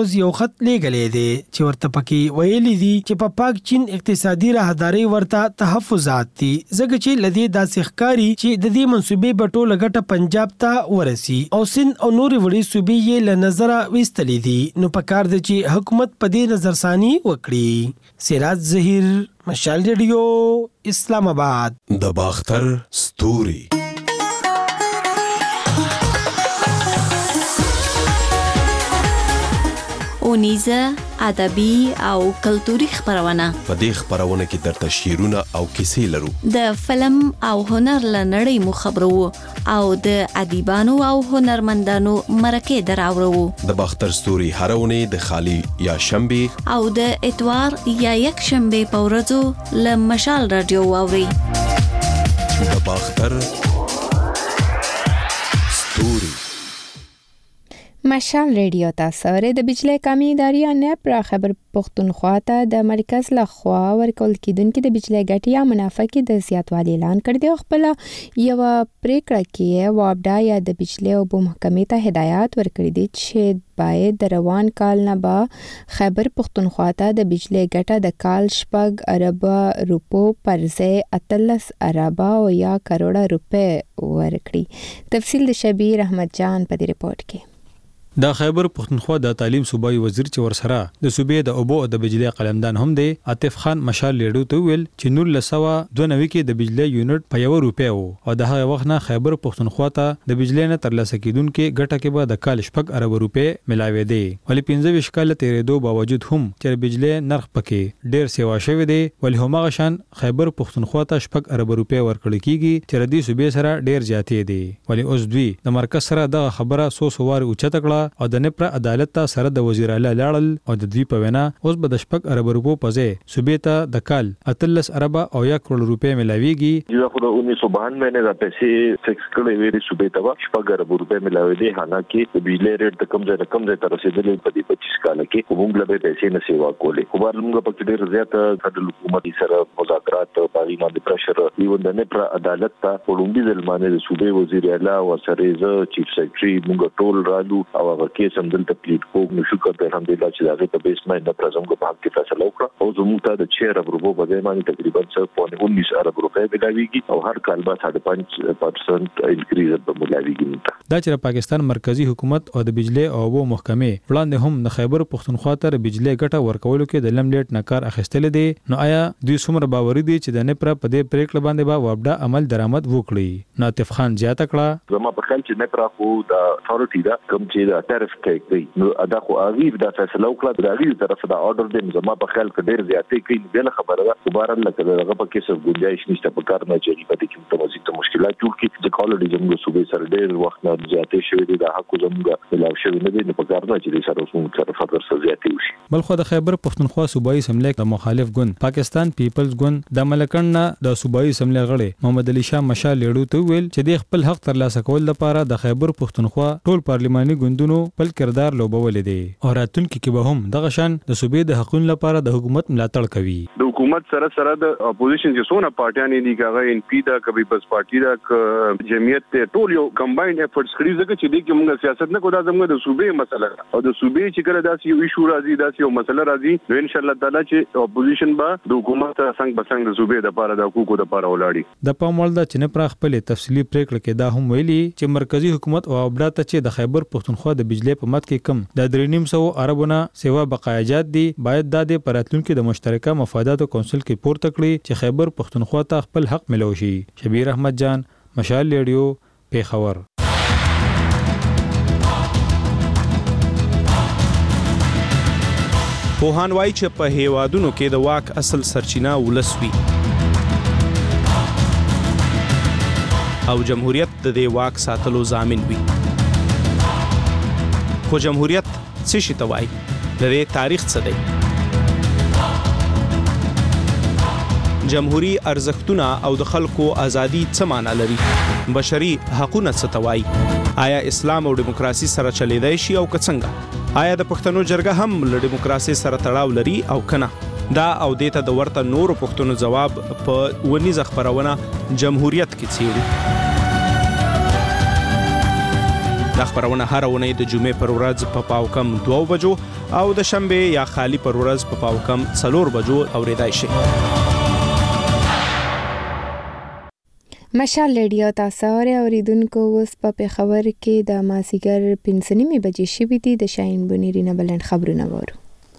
هاوس یو خط لیږلی دی چې ورته پکې ویلي دي چې په پاک چین اقتصادي راهداري ورته تحفظات دي ځکه چې لدی داسې ښکاري چې د دې منصوبې په ټوله ګټه پنجاب ته ورسي او سند او نورې وړې صوبې یې له نظره ویستلې دي نو پکار دی چې حکومت په دې نظرثاني وکړي. سراج ظهیر، مشال ریډیو، اسلام آباد. د باختر ستوري اونیزه، ادبي او کلتوري خبرونه. په دې خبرونه کې درته شعرونه او کیسې لرو. د فلم او هنر لنړۍ مو خبرو او د ادیبانو او هنرمندانو مرکه دراورو. د باختر ستوري هرونه د خالی یا شنبه او د اتوار یا یک شنبه په ورځو له مشال رادیو واوري. د باختر ستوري مشال ریډیو تاسو د بجلی کمی ادارې نه پر خبر پښتونخوا ته د مرکز له خوا ورکول کېدونکې د بجلی ګټې یا منافع کې د زیاتوالي اعلان کړ دی. خپل یو پریکړه کې وابډا یا د بجلی او محکمې ته هدایت ورکړي دي چې باید د روان کال نه به خبر پښتونخوا ته د بجلی ګټه د کال 6 ارب روپو پر ځای 13 ارب او یا کروڑه روپے ورکړي. تفصیل د شبیر احمد جان په دې رپورت کې. د خیبر پښتونخوا د تعلیم صوبایي وزیر چې ورسره د صوبې د اوبو او د بجلی قلمدان هم دی عاطف خان مشال لیډو ته ویل چې 1992 کې د بجلی یونټ په 1 روپیا وو او د هغه وخت نه خیبر پښتونخوا ته د بجلی نه ترلاسه کیدونکې ګټه کې به د کال 6 ارب روپے ملاوي دی. ولې 15 کال تیرېدو باوجود هم چې بجلی نرخ پکې ډیر سیوا شوی دی ولې همغه شان خیبر پښتونخوا ته 6 ارب روپے ورکړل کیږي چې ردی صوبې سره ډیر زیاتې دي. ولې اوس دوی د مرکز سره د خبره سوسوار اوچته کړه او د نپر عدالت ته سره د وزیر اعلی لاړل او د دوی په وینا اوس به د 6 ارب روپو په ځای صوبې ته د کال 13 ارب او 1 کروڑ روپے ملاويږي. جو خو د 1992 نه د پیسې فکس کړې ویری صوبې ته 6 ارب روپے ملاوي دي حالانکه د بجلی ریټ د کم ځای تر رسیدلې په دې 25 کال کې موږ له پیسې نه سیوا کولې. خو بار موږ په ډېر زیات د حکومت سره مذاکرات باندې باندې پرشر یو د نپر عدالت ته وړاندې ځلمانه د صوبې وزیر اعلی او سره ز چیف سیکریټري موږ ټول رالو او هغه کې سمدل تپلیټ کو نو شکر د الحمدلله چې هغه په بیس باندې د پرزم کو په حق کې فیصله وکړه او زموږ ته د 6 ارب روپو په ځای باندې تقریبا 19 ارب روپے ملاويږي او هر کال به 5% انکریز به ملاويږي. دا چې پاکستان مرکزی حکومت او د بجلی او اوبو محکمې وړاندې هم د خیبر پښتونخوا ته بجلی ګټه ورکولو کې د لملیټ نکار اخیستل دي نو آیا دوی څومره باوري دي چې د نپر په دې پریکړه باندې به وابډا عمل درآمد وکړي؟ عاطف خان زیاته کړه زما په خیال چې نپر خو د اتھارټي دا کوم چې د ټریف کوي نو ادا خو اغیب دا فیصله وکړه د اغیب طرف دا اورډر دی زما په خیال کې ډیر زیاتې کوي بل خبره ده دوباره لکه دغه په کې څه گنجائش نشته په کار نه چې په دې کې متوازی مشکلات جوړ کړي چې کالډي زموږ صوبې سره ډیر وخت نه زیاتې شوې دي د حق زموږ ملاو شوې نه دي په کار نه چې سره موږ سره فقر سره زیاتې وشي. بلخو د خیبر پښتونخوا صوبایي سملې د مخالف ګوند پاکستان پیپلز ګوند د ملکن د صوبایي سملې غړي محمد علي شاه مشال لیډو ته ویل چې د خپل حق ترلاسه کول لپاره د خیبر پښتونخوا ټول پارلماني ګوندونو خپل کردار لوبول دي او راتلونکي کې به هم دغه شان د صوبې د حقوقو لپاره د حکومت ملاتړ کوي. د حکومت سره د اپوزیشن چې څونه پارټیان دي کاغه ان پی دا کبي بس پارټي دا جمعیت ته ټول یو کمباینډ افورټس کړی ځکه چې د کې موږ سیاست نه کوو دا زموږ د صوبې مسله او د صوبې چې کله داسې یو ایشو راځي داسې یو مسله راځي نو ان شاء الله تعالی چې اپوزیشن به د حکومت څنګه بسنګ د صوبې د لپاره د حقوقو د لپاره ولاړی. د پاموړ د چنه پر خپل تفصیلی پریکړه کې دا هم ویلي چې مرکزی حکومت او وابډا ته چې د خیبر پښتونخوا د بجلی په مت کې کم د 3.5 اربونه سیوا بقایجات دي باید د پراتلونکو د مشترکه مفاداتو کونسل کې پورته کړي چې خیبر پښتونخوا ته خپل حق ملو شي. شبیر احمد جان، مشال ریډیو، پیښور. پوهان وایي چې په هیوادونو کې د واک اصل سرچینه ولس وي او جمهوریت د دې واک ساتلو ضامن وي. خو جمهوریت څه شي ته وایي؟ د دې تاریخ څه دی؟ جمهوری ارزښتونه او د خلکو ازادي څه معنی لري؟ بشري حقوقونه څه ته وایي؟ آیا اسلام او دیموکراسي سره چلیدای شي او که څنګه؟ آیا د پښتنو جرګه هم له دیموکراسي سره تړاو لري او کنه؟ دا او دیته د ورته نورو پښتنو جواب په ونیزه خبرونه جمهوریت کې څیړي. دا خبرونه هر اونۍ د جمعې پر ورځ په پاوکم 2 بجو او د شنبه یا خالی پر ورځ په پاوکم 4 بجو اوریدای شي. مشال ریډیو تاسو اوریدونکو اوس په خبر کې د مازیګر 5:30 بجې شوې دي. د شاهین بنيري نه بلند خبرونه وورو.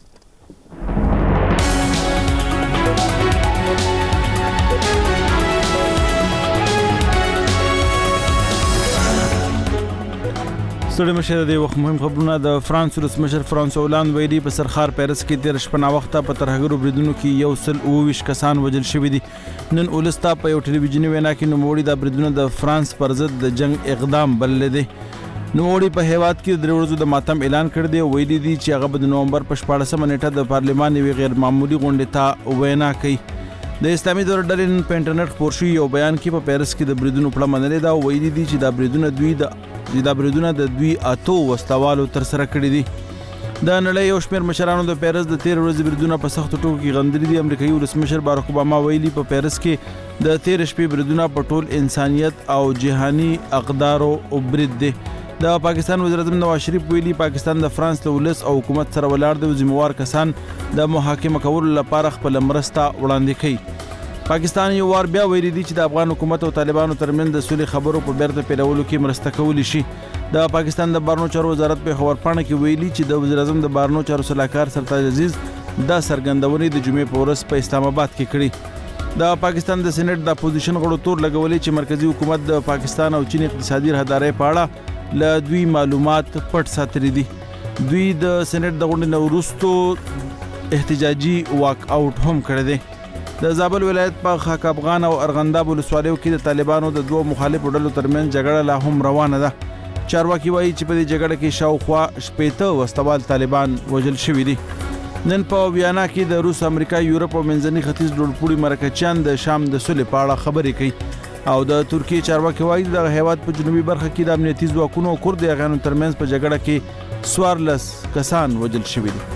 ستړي مشه د وخت مهم خبرونه. د فرانس ولسمشر فرانسوا هولند ویلي په سرخار پیرس کې تیر شپه نا وخته په ترهګرو بریدونو کې 129 کسان وژل شوي دي. نن ولستا په یو ټلویزیونی وینا کې نوموړي د بریدونو د فرانس پر ضد د جنگ اقدام بللی دی. نوموړي په هیواد کې د 3 ورځو د ماتم اعلان کړ دی. ویلي دي چې هغه د نومبر په 14 نیټه د پارلمان یو غیر معمولی غونډې ته وینا کوي. د اسلامي دولت ډلې په انټرنیټ خپور شوی یو بیان کې په پیرس کې د بریدونو په اړه منلې دا. ویلي دي چې دا بریدونه د دوی اتو وسلوالو تر سره کړی دي. د نړۍ یو شمېر مشرانو د پیرس د 13 ورځې بریدونه په سختو ټکو کې غندلي دي. امریکایي ولسمشر باراک اوباما ویلي په پیرس کې د 13 شپې بریدونه په ټول انسانیت او جهاني اقدارو برید دي. د پاکستان وزیر اعظم نواز شریف ویلي پاکستان د فرانس له ولس او حکومت سره ولاړ دی. ذمہوار کسان د محاکمه کولو لپاره خپل مرسته وړاندې کوي. پاکستان یو وار بیا ویلي دی چې د افغان حکومت او طالبانو ترمنځ د سولې خبرو په بیرته پیلولو کې مرسته کولی شي. د پاکستان د بهرنیو چارو وزارت په خبرپاڼه کې ویلي چې د وزیر اعظم د بهرنیو چارو سلاکار سرتاج عزیز دا سرګندونې د جمعې په ورځ په اسلام آباد کې کړې. د پاکستان د سېنات د اپوزیشن غړو تور لګولې چې مرکزی حکومت د پاکستان او چین اقتصادي راهدارۍ په اړه له دوی معلومات پټ ساتلي دي. دوی د سېنات د غونډې نه وروسته احتجاجي واک آوټ هم کړی دی. د زابل ولایت په خاک افغان او ارغنداب ولسوالیو کې د طالبانو د دوه مخالفو ډلو ترمنځ جګړه لا هم روانه ده. چارواکي وایي چې په دې جګړه کې شاوخوا 80 وسلوال طالبان وژل شوي دي. نن په ویانا کې د روس، امریکا، یورپ او منځني ختیځ لوړپوړي مرکچیان د شام د صلح په اړه خبرې کوي. او د ترکیه چارواکي وایي د هیواد په جنوبي برخه کې د امنیتي ځواکونو او کورد یاغانو ترمنځ په جګړه کې 14 کسان وژل شوي دي.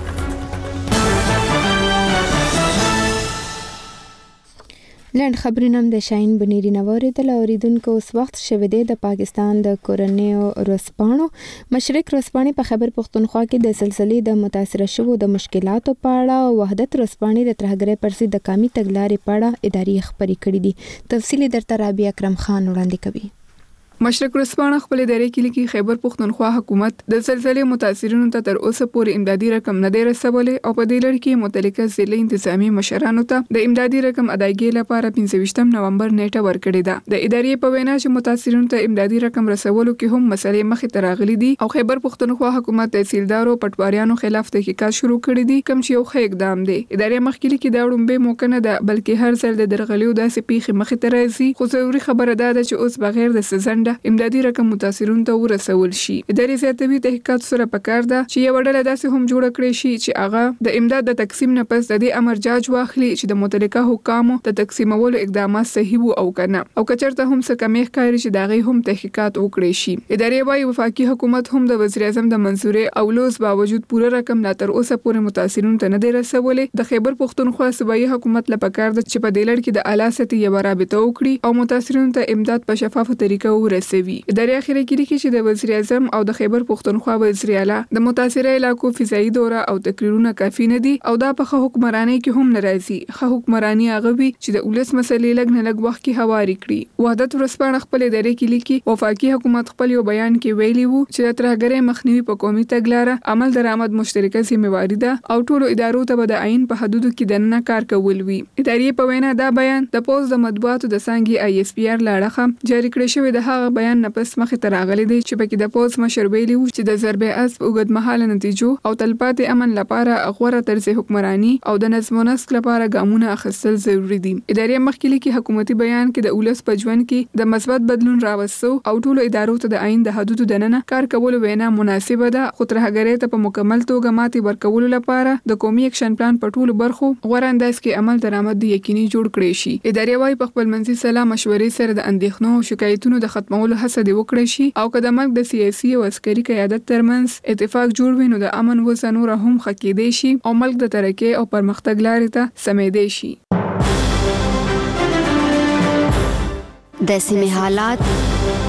لند خبرونه د شاهین بنيري نووریدل. اوریدونکو اوس وخت شوه دی د پاکستان د کورنیو رسپانو مشرق رسپانې په خیبر پختونخوا کې د سلسلې د متاثره شوو د مشکلاتو په اړه وحدت رسپانې د ترهګرۍ پر ضد د قومي تګلارې په اړه اداري خبرې کړې دي. تفصیل درته رابعه اکرم خان وړاندې کوي. مشرق رسپانه خپل ادارې کې لیکي خیبر پختونخوا حکومت د زلزلې متاثرینو ته تر اوسه پورې امدادي رقم نه دی رسولې او په دې لړ کې متعلقه ضلعي انتظامی مشرانو ته د امدادي رقم ادایګۍ لپاره 25 نومبر نیټه ورکړې ده. د ادارې په وینا چې متاثرینو ته امدادي رقم رسولو کې هم مسلې مخې ته راغلي دي او خیبر پختونخوا حکومت تحصیلدارو پټواریانو خلاف تحقیقات شروع کړي دي، کوم چې یو ښه اقدام دی. ادارې مخکې لیکي دا وړاندې موقع نه ده بلکې هر ځل د درغلیو داسې پیښې مخې ته راځي. خو ضروري خبره ده چې اوس بغیر د سزنده امدادي رقم متاثرونو ته ورسول شي. ادارې زیاتوي تحقیقات سره پکار ده چې یو ډله داسې هم جوړ کړي شي چې هغه د امداد د تقسیم نه پس د دې امر جاج واخلي چې د متعلقه حکامو د تقسیمولو اقدامات صحیح وو او کنه، او کچرته هم څه کمی ښکاري چې دا غي هم تحقیقات وکړي شي. ادارې وايي وفاقي حکومت هم د وزیر اعظم د منځوري او لوز باوجود پوره رقم لا تر اوسه پورې متاثرونو ته نه دی رسولې. د خیبر پختونخوا صوبایي حکومت لپاره پکار ده چې په دې لړ کې د اعلی سطحي یو رابطه وکړي او متاثرونو ته امداد په شفافه طریقه ورسوي. ادارې اخیری کې لیکي چې د وزیر اعظم او د خیبر پختونخوا وزیر اعلی د متاثره علاقو فضایي دوره او تقریرونه کافي نه دي او دا په حکمرانی کې هم ناراضي. حکمرانی هغه وی چې د ولس مسلې لګ نه لګ وخت کې هواري کړي. وحدت ورسپانه خپل ادارې کې لیکي وفاقي حکومت خپل یو بیان کې ویلي وو چې د ترهګرۍ مخنیوي په قومي تګلارې عمل درآمد مشترکه ذمہواری ده او ټولو ادارو ته به د عین په حدودو کې دننه کار کول وي. ادارې په وینا دا بیان د پوز د مطبوعاتو د څنګه ISPR لاړه جاری کړی شوی د هغه بیان نه پس مخې ته راغلی دی چې پکې د پوز مشر ویلي وو چې د ضرب اسب اوږدمهاله نتیجو او تلپاتې امن لپاره غوره طرز حکمرانی او د نظم و نسق لپاره ګامونه اخیستل ضروری دي. ادارې مخکې لیکي حکومتي بیان کې د ولس په ژوند کې د مثبت بدلون راوستو او ټولو ادارو ته د عین د حدودو دننه کار کول وینا مناسبه ده. خو ترهګرۍ ته په مکمل توګه ماتې ورکولو لپاره د قومي اکشن پلان په ټولو برخو غوره انداز کې عمل درآمد یقیني جوړ کړي شي. ادارې وايي په خپل منځي سلا مشورې سره د اندېښنو او شکایتونو د ختمولو هڅه دی وکړي شي او که د ملک د سیاسي او عسکري قیادت ترمنځ اتفاق جوړ وي نو د امن وسنور هم خکېدې شي او ملک د ترقۍ او پرمختګ لارې ته سمېدې شي. د سیمې حالات او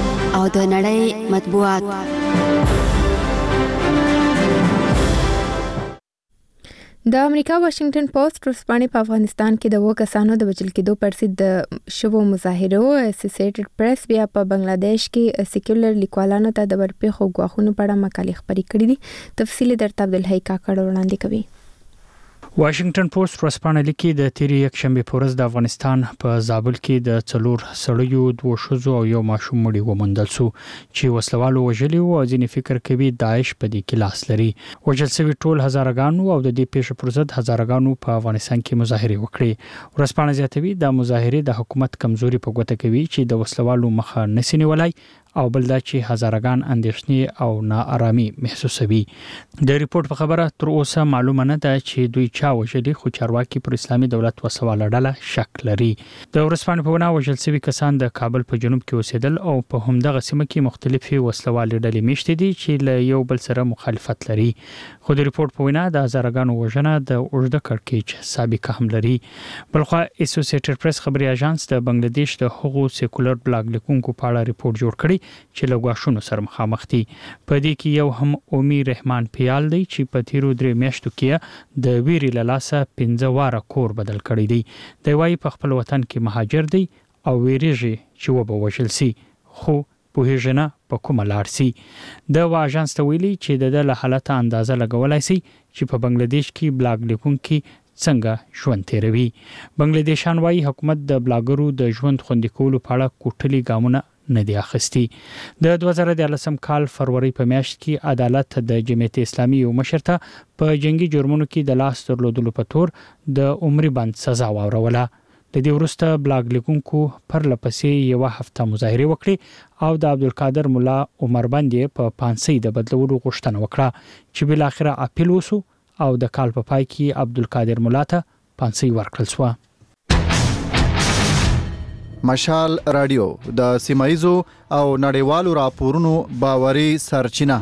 او د نړۍ مطبوعات. د امریکا واشنگټن پوسټ ورځپاڼې په افغانستان کې د 2 کسانو د وژل کېدو پر ضد د شوو مظاهرو اسوسییټډ پریس بیا په بنگلاديش کې سیکولر لیکوالانو ته د ورپېښو غواخونو په اړه مقالې خپرې کړې دي. تفصیل درته عبدالحی کاکړ وړاندې کوي. واشنگټن پوسټ ورځپاڼه لیکي د تیری یکشنبه په ورځ د افغانستان په زابل کې د 4 سړیو 2 ښځو او یو ماشوم مړي وموندل شو چې وسلوالو وژلي او ځینې فکر کوي داعش په دې کې لاس لري. وژل شوی ټول هزارګانو او د دې پیښې پر ضد هزارګانو په افغانستان کې مظاهره وکړي. ورځپاڼه زیاتوي د مظاهره د حکومت کمزوري په ګوته کوي چې د وسلوالو مخه نسي نیولای او بل دا چې هزارګان اندېښنې او ناارامي محسوسوي. د ریپورت په خبره تر اوسه معلومه نه ده چې دوی چا وژلي، خو چارواکي پر اسلامي دولت وسواله ډله شک لري. د ورځپاڼې په وینا وژل شوي کسان د کابل په جنوب کې اوسېدل او په همدغه سیمه کې مختلفي وسلوالې ډلې میشتې دي چې له یو بل سره مخالفت لري. خو د ریپورت په وینا د هزارګانو وژنه د اوږده کړکېچ سابقه هم لري. بلخوا اسوسییټډ پریس خبري اژانس د بنگلاديش د هغو سیکولر بلاګ لیکونکو په اړه ریپورت جوړ کړی چې له غواښونو سره مخامخ دي. په دې کې یو هم اومي رحمان پیال دی چې په تیرو 3 میاشتو کې د ویری له لاسه 15 واره کور بدل کړی دی. د وايي په خپل وطن کې مهاجر دی او ویریږي چې وبو وژل سي، خو په هیڅ په کومه لار سي. د واژانس ته ویلي چې د له حالت اندازه لګولای سي چې په بنگلاديش کې بلاګ لیکونکي څنګه ژوند تیروي. بنگلاديشان وايي حکومت د بلاګرو د ژوند خوندي کولو په اړه کوټلي ګامونه نه دی اخیستی. د 2013 کال فروری په میاشت کې عدالت د جمعیت اسلامي یو مشر ته په جنگي جرمونو کې د لاس درلودلو په تور د عمر بند سزا واوروله. د دې وروسته بلاګ لیکونکو پر لپسې یو هفته مظاهره وکړي او د عبدالقادر مولا عمر بند په پانسۍ د بدلولو غوښتنه وکړه چې بل اخره اپیل وسو او د کال په پای کې عبدالقادر مولا ته پانسۍ ورکړل شو. مشال رادیو د سیمایزو او نړیوالو راپورونو باوري سرچینه.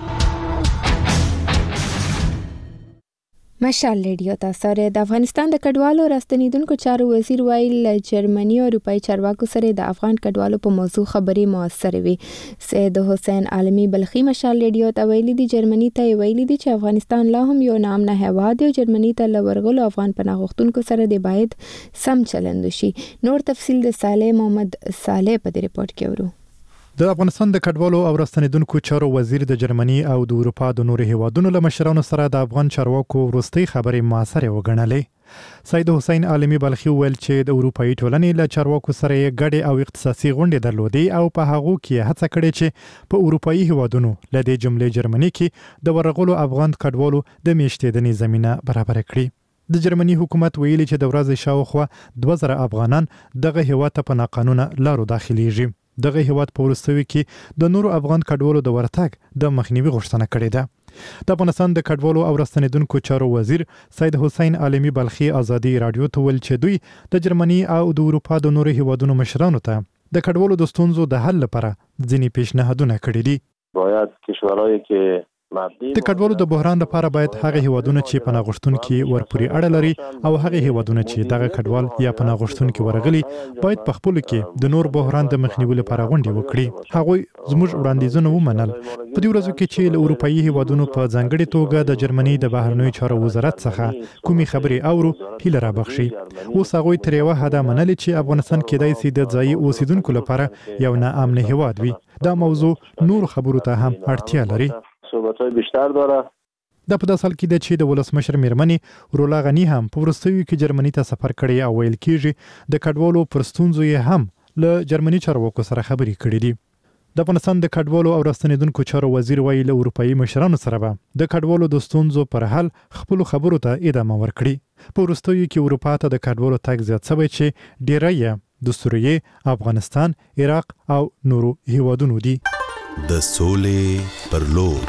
مشال رادیو تاسو د افغانستان د کډوالو راستنیدونکو چارو وزیر ویل جرمني او اروپאי چارواکو سره د افغان کډوالو په موضوع خبرې موثر وي. سید حسین عالمی بلخی مشال رادیو ته ویلي دي جرمني ته ویلي دي چې افغانستان لا هم یو نامنه هیواد دی او جرمني ته لورغلو افغان پناه غوښتونکو سره د باید سم چلند وشي. نور تفصیل د صالح محمد صالح په دې ریپورت کې ورو. د افغانستان د کډوالو او راستنیدونکو چارو وزیر د جرمني او د اروپا د نورو هیوادونو له مشرانو سره د افغان چارواکو وروستۍ خبرې موثر وګڼلې. سید حسین عالمی بلخی ویل چې د اروپאי ټولنې له چارواکو سره ګډې او اختصاصي غونډې درلودې او په هغه کې هڅه کړې چې په اروپאי هیوادونو له دې جملې جرمني کې د ورغلو افغان کډوالو د میشتېدنې زمينه برابر کړي. د جرمني حکومت ویلي چې د ورځې شاوخوا 2000 افغانان دغه هیواد ته په ناقانونه لارو داخليږي. دغه هیواد په ورستوي کې د نورو افغان کډوالو د ورتګ د مخنیوي غوښتنه کړې ده. د افغانستان د کډوالو او راستنیدونکو چارو وزیر سید حسین عالمی بلخی ازادي رادیو ته ویل چې دوی د جرمني او د اروپا د نورو هیوادونو مشرانو ته د کډوالو د ستونزو د حل لپاره ځینې پیشنهادونه کړي دي. باید کشورهایی که د کډوالو د بحران لپاره باید هغه هیوادونه چې پناه غوښتونکي ورپوري اړه لري او هغه هیوادونه چې دغه کډوال یا پناه غوښتونکي ورغلي باید په خپل کې د نور بحران د مخنیوي لپاره غونډې وکړي. هغوی زموږ وړاندیزونه ومنل. په دې ورځو کې چې له اروپאי هیوادونو په ځانګړي توګه د جرمني د بهرنیو چارو وزارت څخه کومي خبرې اورو هیله را بخشي. اوس هغوی تر یو حده منلي چې افغانستان کېدای شي د ځایي اوسیدونکو لپاره یو ناامن هیواد وي. دا موضوع نور خبرو ته هم اړتیا لري. صحبت‌های بیشتر داره. د په داسې حال کې د چې د ولسمشر میرمنې رولا غنی هم په وروستیو کې جرمني ته سفر کړی او ویل کېږي د کډوالو پر ستونزو یې هم له جرمني چارواکو سره خبرې کړې دي. د افغانستان د کډوالو او راستنیدونکو چارو وزیر ویل له اروپאי مشرانو سره به د کډوالو د ستونزو پر حل خپل خبرو ته ادامه ورکړي. په وروستیو کې اروپا ته د کډوالو تګ زیات شوی چې ډیری یې د سوریې، افغانستان، عراق او نورو هیوادونو دي. د سولې پر لور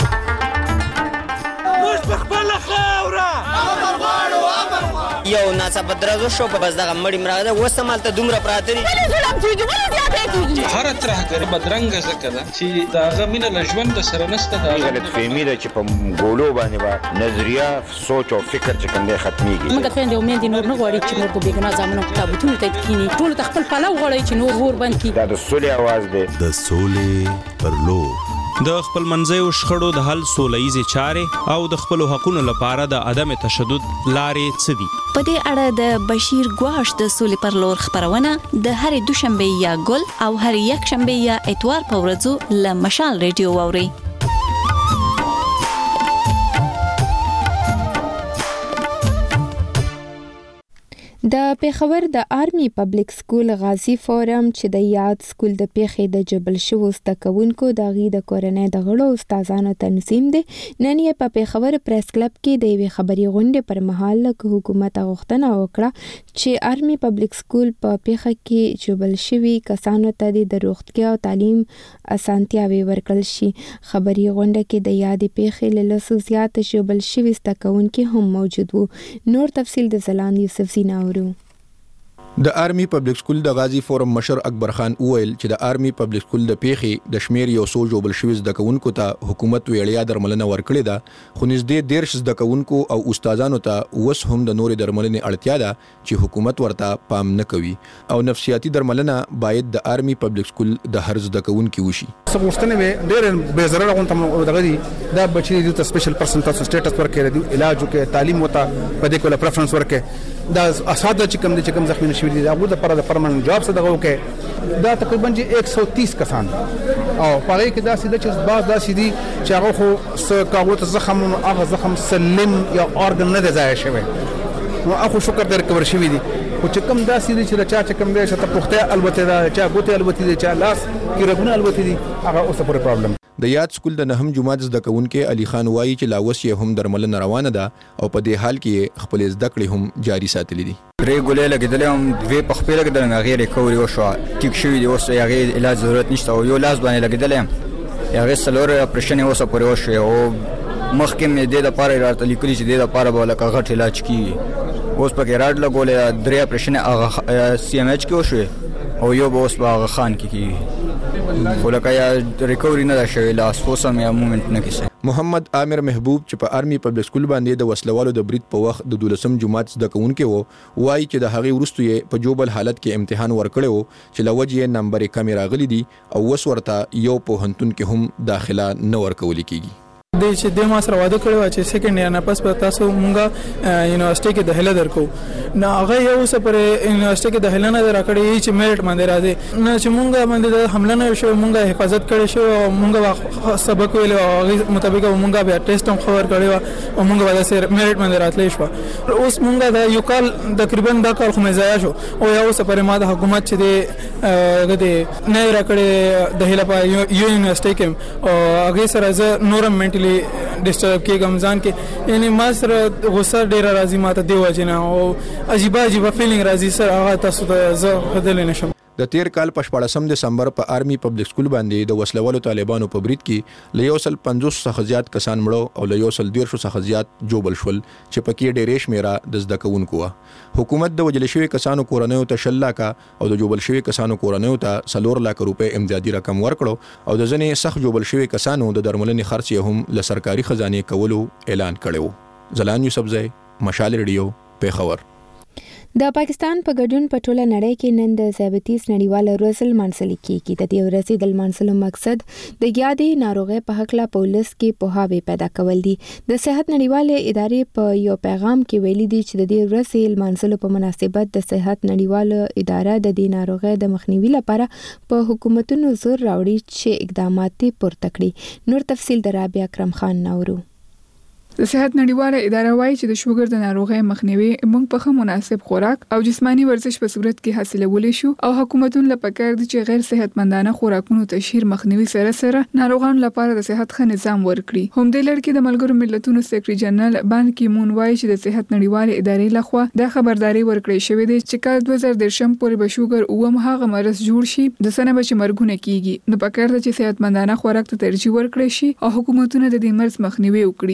یو ناڅاپه درزو شو په بس دغه مړی مراغه اوس هم هلته دومره پراته دي هره ترهګري بدرنګه ځکه ده چې د هغه مینه له ژوند سره نشته. دا غلطفهمي ده چې په ګولو باندې به نظریه سوچ او فکر چې کوم دی ختمېږي. موږ خویندې او میندې نور نه غواړي چې نور په بېګناه زامنو په تابوتونو ته کښېني. ټولو ته خپل پلو غواړي چې نور اور بند کړي. دا د سولې اواز دی. د سولې پر لور د خپل منځیو شخړو د حل سوله ییزې چارې او د خپلو حقونو لپاره د عدم تشدد لارې څه دي؟ په دې اړه د بشیر ګواش د سولې پر لور خبرونه د هرې دوشنبه یا ګل او هرې یکشنبه یا اتوار په ورځو له مشال ریډیو واورئ. د پیښور د آرمي پبلک سکول غازی فورم چې د یاد سکول د پیښې د جبل شوو زده کوونکو د غي د کورنۍ د غړو استادانو تنظیم دی نن یې په پیښور پریس کلب کې د یوې خبري غونډې پر مهال له حکومت غوښتنه وکړه چې آرمي پبلک سکول په پیښه کې جبل شوي کسانو ته د روغتیا او تعلیم اسانتیاوي ورکړل شي. خبري غونډه کې د یاد پیښې له لسو زیات جبل شوي زده کوونکو هم موجود وو. نور تفصیل د زلان یوسف زینا. د آرمي پبلک سکول د غازی فورم مشر اکبر خان وویل چې د آرمي پبلک سکول د پیښې د شمیر یو سو جوړل شوی زده کوونکو ته حکومت ویړیا درملنه ورکړې ده خو نږدې 13 زده کوونکو او استادانو ته وس هم د نورې درملنې اړتیا ده چې حکومت ورته پام نه کوي او نفسیاتي درملنه باید د آرمي پبلک سکول د هر زده کوونکو وشي. سمورستنه به ډېر به ضرر غون ته دغه دي دا بچي د سپیشل پرسن تاسو سټیټس ورکړي دي علاج وکړي تعلیم وته په دې کوله پریفرنس ورکړي دا اساده چې کوم زخمی نشوي دي هغه د پرمننت جاب څخه دغه وکړي دا تقریبا 130 کسان او پاره کې دا سیده چې بعض دا سیدي چې هغه خو کاغوت زخم او هغه زخم سلم یا اورګن نه ځای شوی نو اخو شکر در کور شوی دي او چې کوم دا سیدي چې چا کوم دی چې ته پخته البته دا چا ګوته البته دي چا لاس کې رګونه البته دي هغه اوسه پورې پرابلم. د یاد سکول د نهم جماعت زده کوونکو علي خان وایي چې لاوس یې هم درملنه روانه ده او په دې حال کې خپل زده کړې هم جاري ساتلې دي. درې ګولې لګیدلې هم دوی په خپل لګیدل نه غیر ریکوري وشو ټیک شوی دی اوس یې علاج ضرورت نشته او یو لاس باندې لګیدلې هغه سلور اپریشن اوسه پورې وشو او مخکې مې د لپاره راته لیکلي چې د لپاره به لکه غټ علاج کیږي اوس په کې راډ لګولې درې اپریشن هغه سی ام ایچ کې وشو او یو به اوس په خان کې کیږي ولکه یا ریکوري نه شوی لاس اوسم یا مومنت نه کیسه. محمد عامر محبوب چې په آرمي پبلک سکول باندې د وسلوالو د برید په وخت د 12م جماعت زده کوونکو وایي چې د هغې وروسته یې په جوبل حالت کې امتحان ورکړی و چې لوجه یې نمبر کم راغلي دي او وس ورته یو پوهنتون کې هم داخله نه ورکول کیږي. د چې د ما سره واده کړو چې سیکنډ ایئر نه پس په تاسو مونږه یونیورسيټي کې داخله درکو نه هغه یو څه پر یونیورسيټي کې داخله نه درکړې چې میرټ باندې راځي نه چې مونږه باندې د حمله نه شو مونږه حفاظت کړې شو او مونږه سبق ویل او مطابق مونږه بیا ټیسټ هم خبر کړی او مونږه ودا سره میرټ باندې راتلې شو اوس مونږه د یو کال تقریبا دا کال خو مې ضایع شو او یو څه پر ما د حکومت چې د نه راکړې داخله په یونیورسيټي کې او هغه سره ز نورم منټلی ډیسټرب کې ګمزان کې یعنی ما سره غوسه ډیره راځي ماته دی وجنه او عجیب فیلینګ راځي سره هغه تاسو ته زه بدل نشم. د تیر کال په 14 دسمبر په آرمي پبلک سکول باندې د وسلوالو طالبانو په برید کې له 150 څخه زیات کسان مړو او له 113 څخه زیات جوبل شول چې پکې ډېرې شمیره د زده کوونکو و. حکومت د وجل شوی کسانو کورنیو ته 10 لک او د جوبل شوی کسانو کورنیو ته 4 لک روپے امدادي رقم ورکړو او د ځنې سخت جوبل شوی کسانو د درملنې خرچ هم له سرکاري خزانه کولو اعلان کړو. زلان یوسف زئی مشال ریډیو پیښور. د پاکستان په ګډون په ټوله نړۍ کې نن د ذیابیطس نړیواله ورځ لمانځل کیږي. د دې ورځې د لمانځلو مقصد د یادې ناروغۍ په حق لا پولیس کې پوهاوی پیدا کول دي. د صحت نړیواله ادارې په یو پیغام کې ویلي دي چې د دې ورځې لمانځلو په مناسبت د صحت نړیواله اداره د دې ناروغۍ د مخنیوي لپاره په حکومتونو زور راوړي چې اقدامات پورته کړي. نور تفصیل د رابعه اکرم خان نورو. د صحت نړیواله اداره وايي چې د شوګر د ناروغۍ مخنیوي موږ په مناسب خوراک او جسمانی ورزش په صورت کې حاصلولی شو او حکومتونو لپاره کار دي چې غیر صحتمندانه خوراکونو تشهیر مخنیوي سره ناروغانو لپاره د صحت ښه نظام ورکړي. هم د لړ کې د ملګرو ملتونو سیکریټري جنرال بان کی مون وايي چې د صحت نړیواله ادارې لخوا د خبرداري ورکړې شوې ده چې کال 2013 پورې به شوګر او هغه مرز جوړ شي د سنه به چې مرګونه کیږي. نو پکار ده چې صحتمندانه خوراک ته ترجیح ورکړي شي او حکومتونه د دې مرز مخنیوي وکړي. پاکستان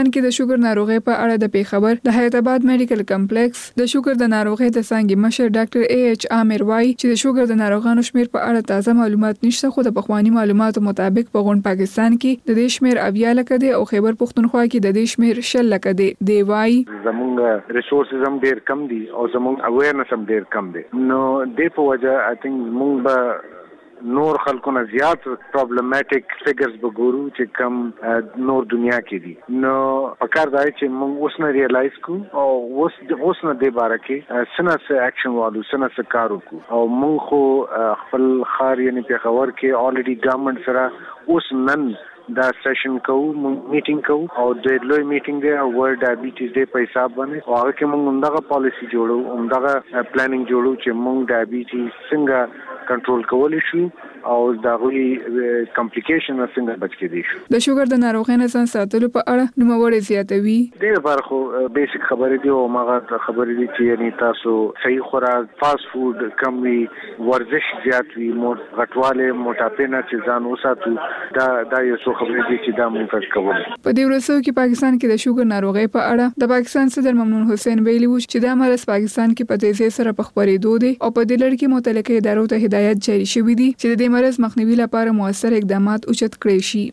پاکستان کې د شوګر ناروغي په اړه د پیښور د حیات آباد میډیکل کمپلیکس د شوګر د ناروغي د څنګه مشر ډاکټر اے ایچ عامر وای چې د شوګر د ناروغانو شمیر په اړه تازه معلومات نشته، خو د پخوانی معلوماتو مطابق په غون پاکستان کې د دې شمیر 70 لک دی او خیبر پختونخوا کې د دې شمیر 60 لک دی. دی وای زمونږ ریسورسز هم ډیر کم دي او زمونږ اویرنس هم ډیر کم دی، نو د په وجه آی تھنک مونږ به نور خلکو نه زیات پرابلماتیک فیګرز وګورو چې کم نور دنیا کې دي. نو پکار دی چې موږ اوس نه ریلایز کو او اوس نه د باره کې سنه سه اکشن والو سنه سه کار وکړو او موږ خو خپل خار یعنی پیښور کې الریډي ګورنمنت سره اوس نن دا سیشن کوو، میټینګ کوو او د لوی میټینګ دی او ورلد ډایبټیز ډے په حساب باندې او هغه کې موږ همدغه پالیسی جوړو، همدغه پلانینګ جوړو چې موږ ډایبټیز څنګه کنټرول کولی شو او دا غوي کمپلیکیشن څنګه بچ کېدی شو. د شوګر د ناروغۍ نه ځان ساتلو په اړه نوموړی زیاتوي ډېر لپاره خو بیسیک خبرې دی او ماغه خبرې دي چې یعنی تاسو صحیح خوراک، فاست فود کم وي، ورزش زیات وي، غټواله موټاپې نه چې ځان وساتو، دا یو څه خبرې دي چې دا موږ کوو. په دې ورځو کې پاکستان کې د شوګر ناروغۍ په اړه د پاکستان صدر ممنون حسین ویلي و چې دا مرض پاکستان کې په تیزی سره په خپرېدو دی او په دې لړ کې متعلقه ادارو ته هدایت جاری شوې دي چې د مرض مخنیوي لپاره موثر اقدامات اوچت کړي شي.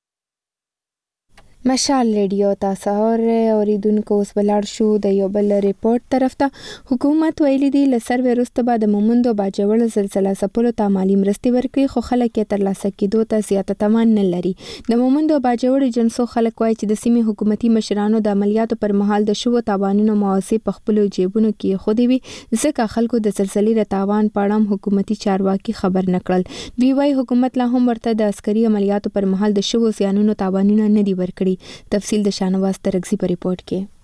مشال ریډیو تاسو اوریدونکو اوس بلار شو د یو بل ریپورت طرف ته. حکومت ویلي دی له سروې وروسته به د مومند او باجوړ زلزلہ څپلو ته مالی مرستې ورکړي، خو خلک یې ترلاسه کېدو ته زیاته توان نه لري. د مومند او باجوړ ایجنسو خلک وایي چې د سیمې حکومتي مشرانو د عملیاتو پر مهال د شوو تاوانونو مواسي په خپلو جیبونو کې خودي وي، ځکه خلکو د زلزلې د تاوان په اړه حکومتي چارواکي خبر نه کړل. دوی وایي حکومت لا هم ورته د عسکري عملیاتو پر مهال د شوو زیانونو تاوانونه نه دي ورکړي. تفصیل د شانواز ترغزي په ریپورت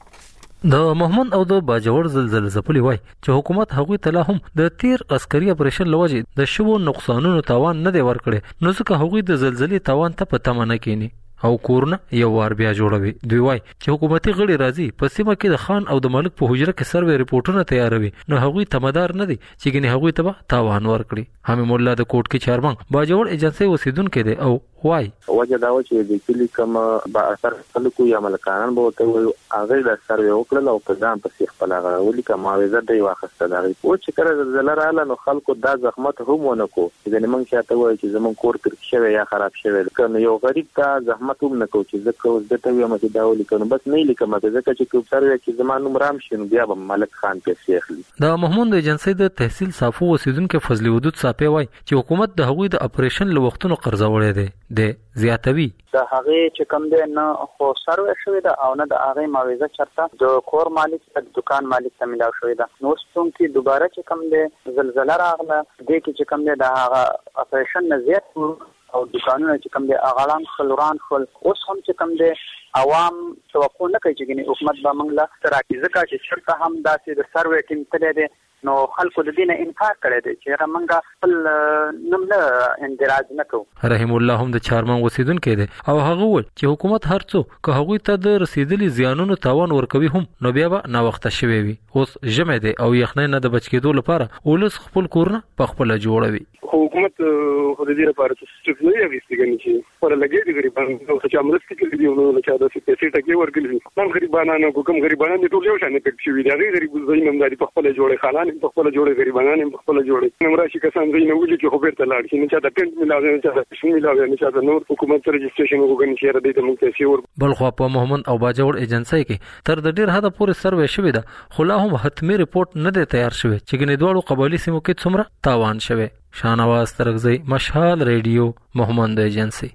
کې. د محمد او د باجوړ زلزلې ځپلې وای چې حکومت هغوی ته لا هم د تیر عسکري اپریشن لوجه د شوو نقصانونو تاوان نه دی ورکړي، نو ځکه هغوی د زلزلې تاوان ته په تمه نه کینی او کورونه یو وار بیا جوړوي. دوی وای چې حکومتي غړي راځي په سیمه کې د خان او د ملک په حجره کې سروې ریپورتونه تیاروي، نو هغوی تمدار نه دي چې ګنې هغوی ته به تاوان ورکړي. حمیم الله د کوټ کې چارمن باجوړ ایجنسي اوسیدونکو دی او وای وجه دا و چې د کلی کوم با اثر خلکو یا ملکانان به ته وي هغه د سروې وکړل او په ځان پسې خپل غړولي کوم معاوضه دی واخسته دا او چې کړه زلزلہ رااله نو خلکو دا زحمت هم ونه کو چې د موږ چاته وای چې زمون کور تر شوی یا خراب شوی کنه یو غریب ته زحمت هم نه کو چې ځکه اوس د ته وي مته دا ولي کنه بس نه لیکم ځکه چې کوم سروې چې زمانو مرام شین بیا به ملک خان پیسې اخلي. د محمود ایجنسی د تحصیل صافو اوسیدونکو فضل ودود صاحب وای چې حکومت د هغوی د اپریشن له وختونو قرضه وړي دی د زیاتوي د هغه چې کم دی نه خو سروې شوې ده او نه د هغه معاوضه چرته د کور مالک د دکان مالک ته ملاو شوې ده. نو څوم کې دوباره چې کم دی زلزلہ راغله د کې چې کم دی د هغه اپریشن نه زیات او دکانونه چې کم دی اغلان خلوران خل اوس هم چې کم دی عوام توقع نه کوي چې حکومت به موږ له تراکیزه کا چې شرط هم داسې د سروې ټیم تل دی نو خلکو د دینه انکار کړی دی چې موږ خپل نمله اندراج نه کوو. رحیم الله هم د چارمن اوسیدونکو دی او هغه ول چې حکومت هرڅو که هغوی ته د رسیدلي زیانونو تاوان ورکوي هم نو بیا به نا وخت شوي وي. اوس جمع دی او یخنۍ نه د بچ کېدو لپاره ولس خپل کورونه په خپل جوړوي. حکومت خو د دې لپاره چې سټپ نه یې وستګنی چې پر لګي دي غریبانو چې امرستي کوي دی نو چې دا پیسې ټکي ورګلي نن غریبانو کوم غریبانو د ټول یو شان پک شوی دی غریب زینم داري په خپل جوړه خانان په خپل جوړه غریبانان په خپل جوړه نمراشي کسان زینه ولي چې خو بیرته لاړ شي نه چې دا ټنټ ملاوي نه چې دا شنو ملاوي نه چې دا نور حکومت رجسټریشن وګڼي چې را دي ته موږ پیسې ور بلخو په محمد او باجوړ ایجنسی کې تر د ډیر حد پورې سروې شوې ده خو لا هم حتمی ریپورت نه دی تیار شوی چې ګنې دوړو قبایلی سیمو کې څومره تاوان شوی. شانواز ترغزی مشال ریډیو محمد ایجنسی.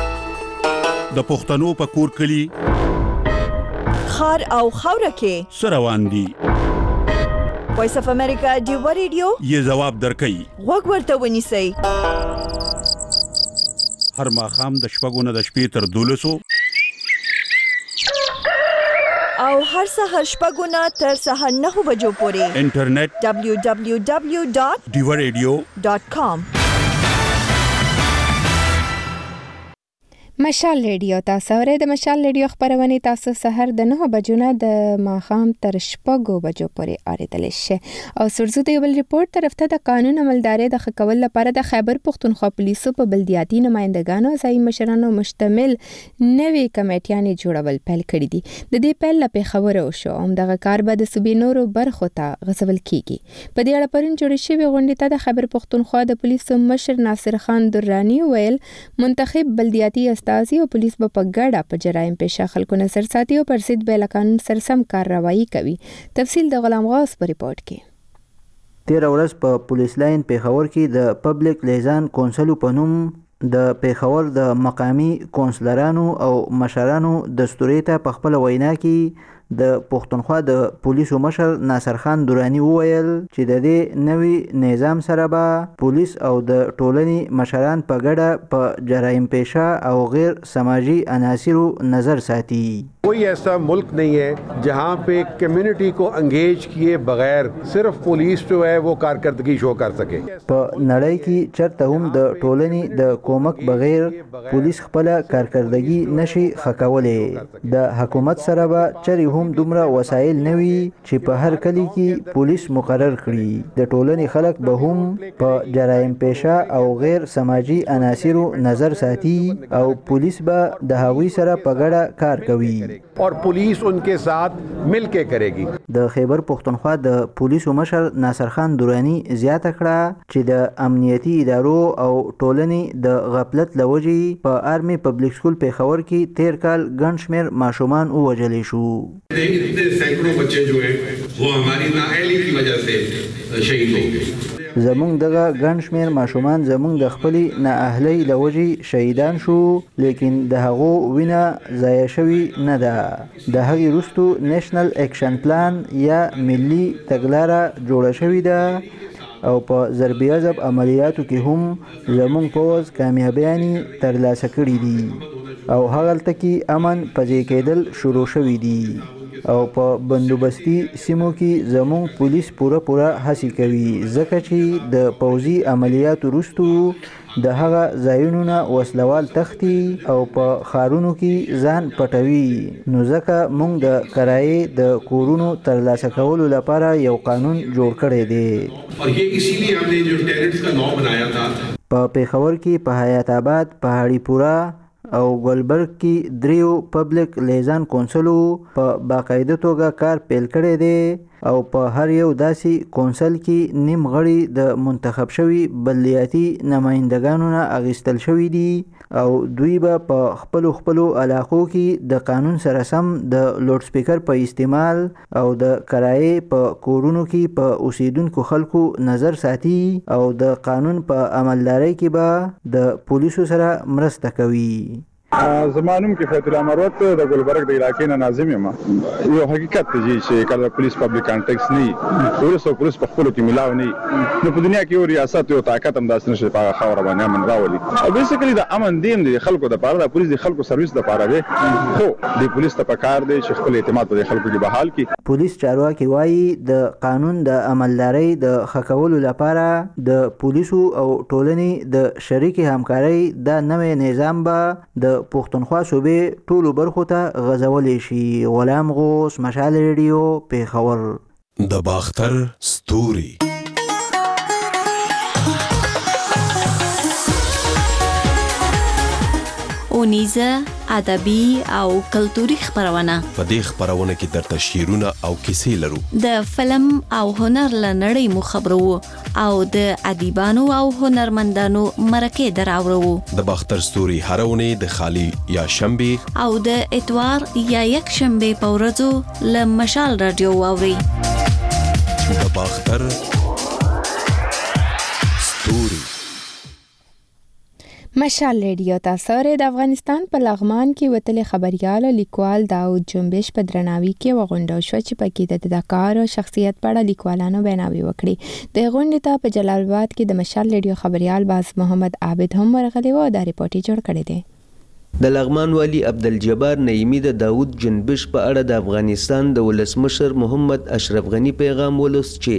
د پښتنو په کور کلی خار او خوره کې سروان دي وایس اف امریکا دیو ریډیو یې جواب درکې وګ ورته ونیسئ هر ماخام د شپږو نه د شپې تر 12 او هر سحر شپږونه تر سحر 9 بجو پورې انټرنیټ www.diwaradio.com. مشال ریډیو تاسو اورئ د مشال ریډیو خبرونه تاسو سحر د 9 بجو نه د ماښام تر 6 بجو پورې اوریدل شي او سرزو د یو ریپورت طرف ته د قانون عملداري د خکول لپاره د خیبر پختونخوا پولیسو په بلدیاتي نمائندګانو ځای مشرانو مشتمل نوې کمیټیانې جوړول پیل کړې دي د دې پیل لپاره خبره وشو هم دغه کار به د صوبې نورو برخو ته غځول کیږي په دې اړه پرون جوړ شوی غونډه ته د خیبر پختونخوا د پولیسو مشر ناصر خان درانی ویل منتخب بلدیاتي استازي او پولیس په ګډه په جرایم پیښه خلکو نظر ساتي او پر ضد بل قانون سرسم کارروایی کوي. تفصیل د غلام غوث په ریپورت کې. 13 ورځ په پولیس لاین پیښور کې د پبلک لیزان کونسل په نوم د پیښور د مقامی کونسلرانو او مشرانو دستوري ته په خپل وینا کې د پښتونخوا د پولیسو مشر ناصر خان درانی وویل چې د دې نوي نظام سره به پولیس او د ټولنې مشران په ګډه په جرایم پیښه او غیر سماجی عناصرو نظر ساتي. कोई ऐसा मुल्क नहीं है जहाँ पे कम्युनिटी को एंगेज किए बगैर सिर्फ पुलिस जो है वो कारकर्दगी शो कर सके. په نړۍ کې چرته هم د ټولنې د کومک بغیر پولیس خپل کارکردګي نشي خکولې. د حکومت سره به چری هم دومره وسایل نوي چې په هر کلی کې پولیس مقرر کړي. د ټولنې خلک به هم په جرایم پیښه او غیر سماجی عناصرو نظر ساتي او پولیس به د هغوی سره په ګډه کار کوي. और पुलिस उनके साथ मिलके करेगी. د خیبر پختونخوا د پولیسو مشر ناصر خان درانی زیاته کړه چې د امنیتي ادارو او ټولنې د غفلت لوجې په آرمي پبلک سکول پیښور کې 13 کال ګڼ شمېر ماشومان ووژل شو. اتنے سینکڑوں بچے جو ہیں وہ ہماری نااہلی کی وجہ سے شہید ہو گئے. زمونږ دغه ګڼ شمېر ماشومان زمونږ د خپلې نااهلۍ له وجې شهیدان شو لیکن د هغو وینه ضایع شوي نه ده. د هغې وروستو نیشنل اکشن پلان یا ملي تګلاره جوړه شوې ده او په ضرب عضب عملیاتو کې هم زمونږ پوځ کامیابیانې ترلاسه کړي دي او هغلته کې امن پځې کېدل شروع شوي دي او په بندوبستي سیمو کې زموږ پولیس پوره هڅې کوي ځکه چې د پوځي عملیاتو وروستو د هغه ځایونو نه وسلوال تختی او په ښارونو کې ځان پټوي. نو ځکه موږ د کرایې د کورونو ترلاسه کولو لپاره یو قانون جوړ کړی دی. په پیښور کې په حیات آباد، پهاړی پورا او ګلبرګ کې 3 پبلک لیزان کونسلو په باقاعده توګه کار پیل کړی دی او په هر یو داسې کونسل کې نیم غړي د منتخب شوي بلدیاتي نمائندګانو نه اخیستل شوي دي او دوی به په خپلو علاقو کې د قانون سره سم د لوډ سپیکر په استعمال او د کرایې په کورونو کې په اوسیدونکو خلکو نظر ساتي او د قانون په عملداري کې به د پولیسو سره مرسته کوي. زمانوم کې فیض الله مروت د ګلبرګ د علاقې نه ناظم یم. یو حقیقت دی چې کله پولیس پبلک کانټیکس نه ورسو پولیس په خپل کې ملاو نه نو په دنیا کې یو ریاست یو طاقت هم داس نشي په خاور باندې امن راولي. او بیسیکلی د امن دیم دی خلکو د پاره د پولیس د خلکو سرویس د پاره دی خو د پولیس ته پکار دی چې خپل اعتماد په خلکو کې بحال کړي. پولیس چارواکي وایي د قانون د عملداري د خکولو لپاره د پولیسو او ټولنې د شریک همکارۍ د نوې نظام به د پښتونخوا صوبې ټولو برخو ته غځولی شي. غلام غوث، مشال ریډیو، پیښور. د باختر ستوري اونیزه ادبي او کلتوري خبرونه. په دې خبرونه کې درته شعرونه او کیسې لرو. د فلم او هنر لنړۍ مو خبرو او د ادیبانو او هنرمندانو مرکه دراوړو. د باختر ستوري هرونه د خالی یا شنبه او د اتوار یا یک شنبه په ورځو ل مشال رادیو واوري. د باختر ستوري مشال ریډیو تاسو د افغانستان په لغمان کې وتلې خبريال لیکوال داود جنبش په درناوي کې وغونډه شو چې پکې د کار او شخصیت په اړه لیکوالانو بیناوي وکړي. د غونډې ته په جلال آباد کې د مشال ریډیو خبريال باز محمد عابد هم ورغلی و او دا ریپورت جوړ کړی دی. د لغمان والی عبدالجبار نعیمی د داود جنبش په اړه د افغانستان د ولسمشر محمد اشرف غنی پیغام ولوست چې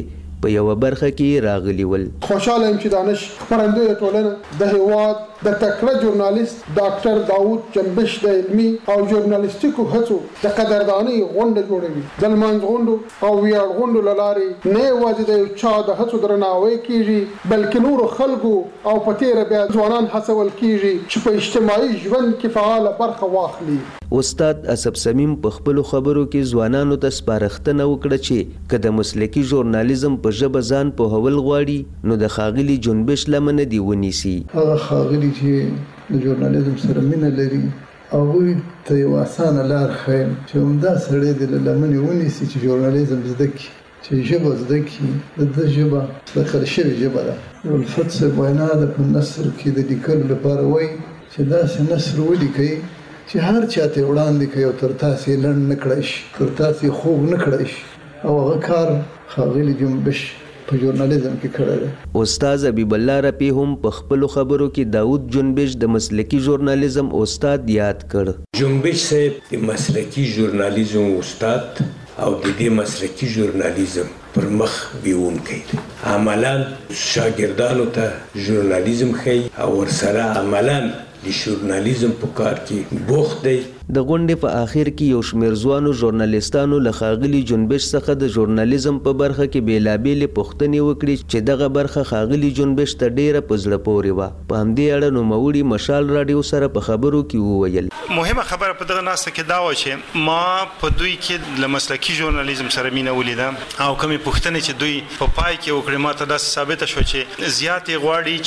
په یو برخه کې راغلي ول. خوشاله يم چې دانش خبرندوی ټولنه د هیواد د تکړه ژورنالیست ډاکټر داوود جنبش د علمي او ژورنالیستیکو هڅو د قدردانۍ غونډه جوړوي. د لمانځ غونډو او ویاړ غونډو له لارې نه یوازې د چا د هڅو درناوی کیږي بلکې نورو خلکو او په تیره بیا ځوانان هڅول کیږي چې په اجتماعي ژوند کې فعاله برخه واخلي. استاد اسب سمیم په خپل خبرو کې ځوانانو ته سپارښتنه وکړه چې که د مسلکي ژورنالیزم په ژبه ځان پوهول غواړي نو د ښاغلي جنبش لمنه دې ونیسي. هغه ښاغلي چې د ژورنالیزم سره مینه لري هغوی ته یو اسانه لار ښیم چې همدا سړی دې له لمنې ونیسي چې ژورنالیزم زده کړي چې ژبه زده کړي. د ژبه دخل شوې ژبه ده. الفت صاحب وینا ده په نثر کې د لیکلو لپاره وایي چې داسې نثر ولیکئ چې هر چا ته وړاندې کړئ او تر تاسې لنډ نه کړی شي تر تاسې خوږ نه کړی شي. او هغه کار ښاغلي جنبش په ژورنالیزم کې کړی دی. استاد حبیب الله رفیع هم په خپلو خبرو کې داود جنبش د مسلکي ژورنالیزم استاد یاد کړ. جنبش صاحب د مسلکي ژورنالیزم استاد او د دې مسلکي ژورنالیزم پر مخ بیونکی دی. عملاً شاګردانو ته ژورنالیزم ښیي او ورسره عملاً د ژورنالیزم په کار کې بوخت دی. د غونډې په آخر کې یو شمېر ځوانو ژورنالیستانو له ښاغلي جنبش څخه د ژورنالیزم په برخه کې بېلابېلې پوښتنې وکړې چې دغه برخه ښاغلي جنبش ته ډېره په زړه پورې وه. په همدې اړه نوموړي مشال راډیو سره په خبرو کې وویل. مهمه خبره په دغه ناسته کې دا وه چې ما په دوی کې له مسلکي ژورنالیزم سره مینه ولیده او کومې پوښتنې چې دوی په پای کې وکړې ما ته داسې ثابته شوه چې زیاتې غواړي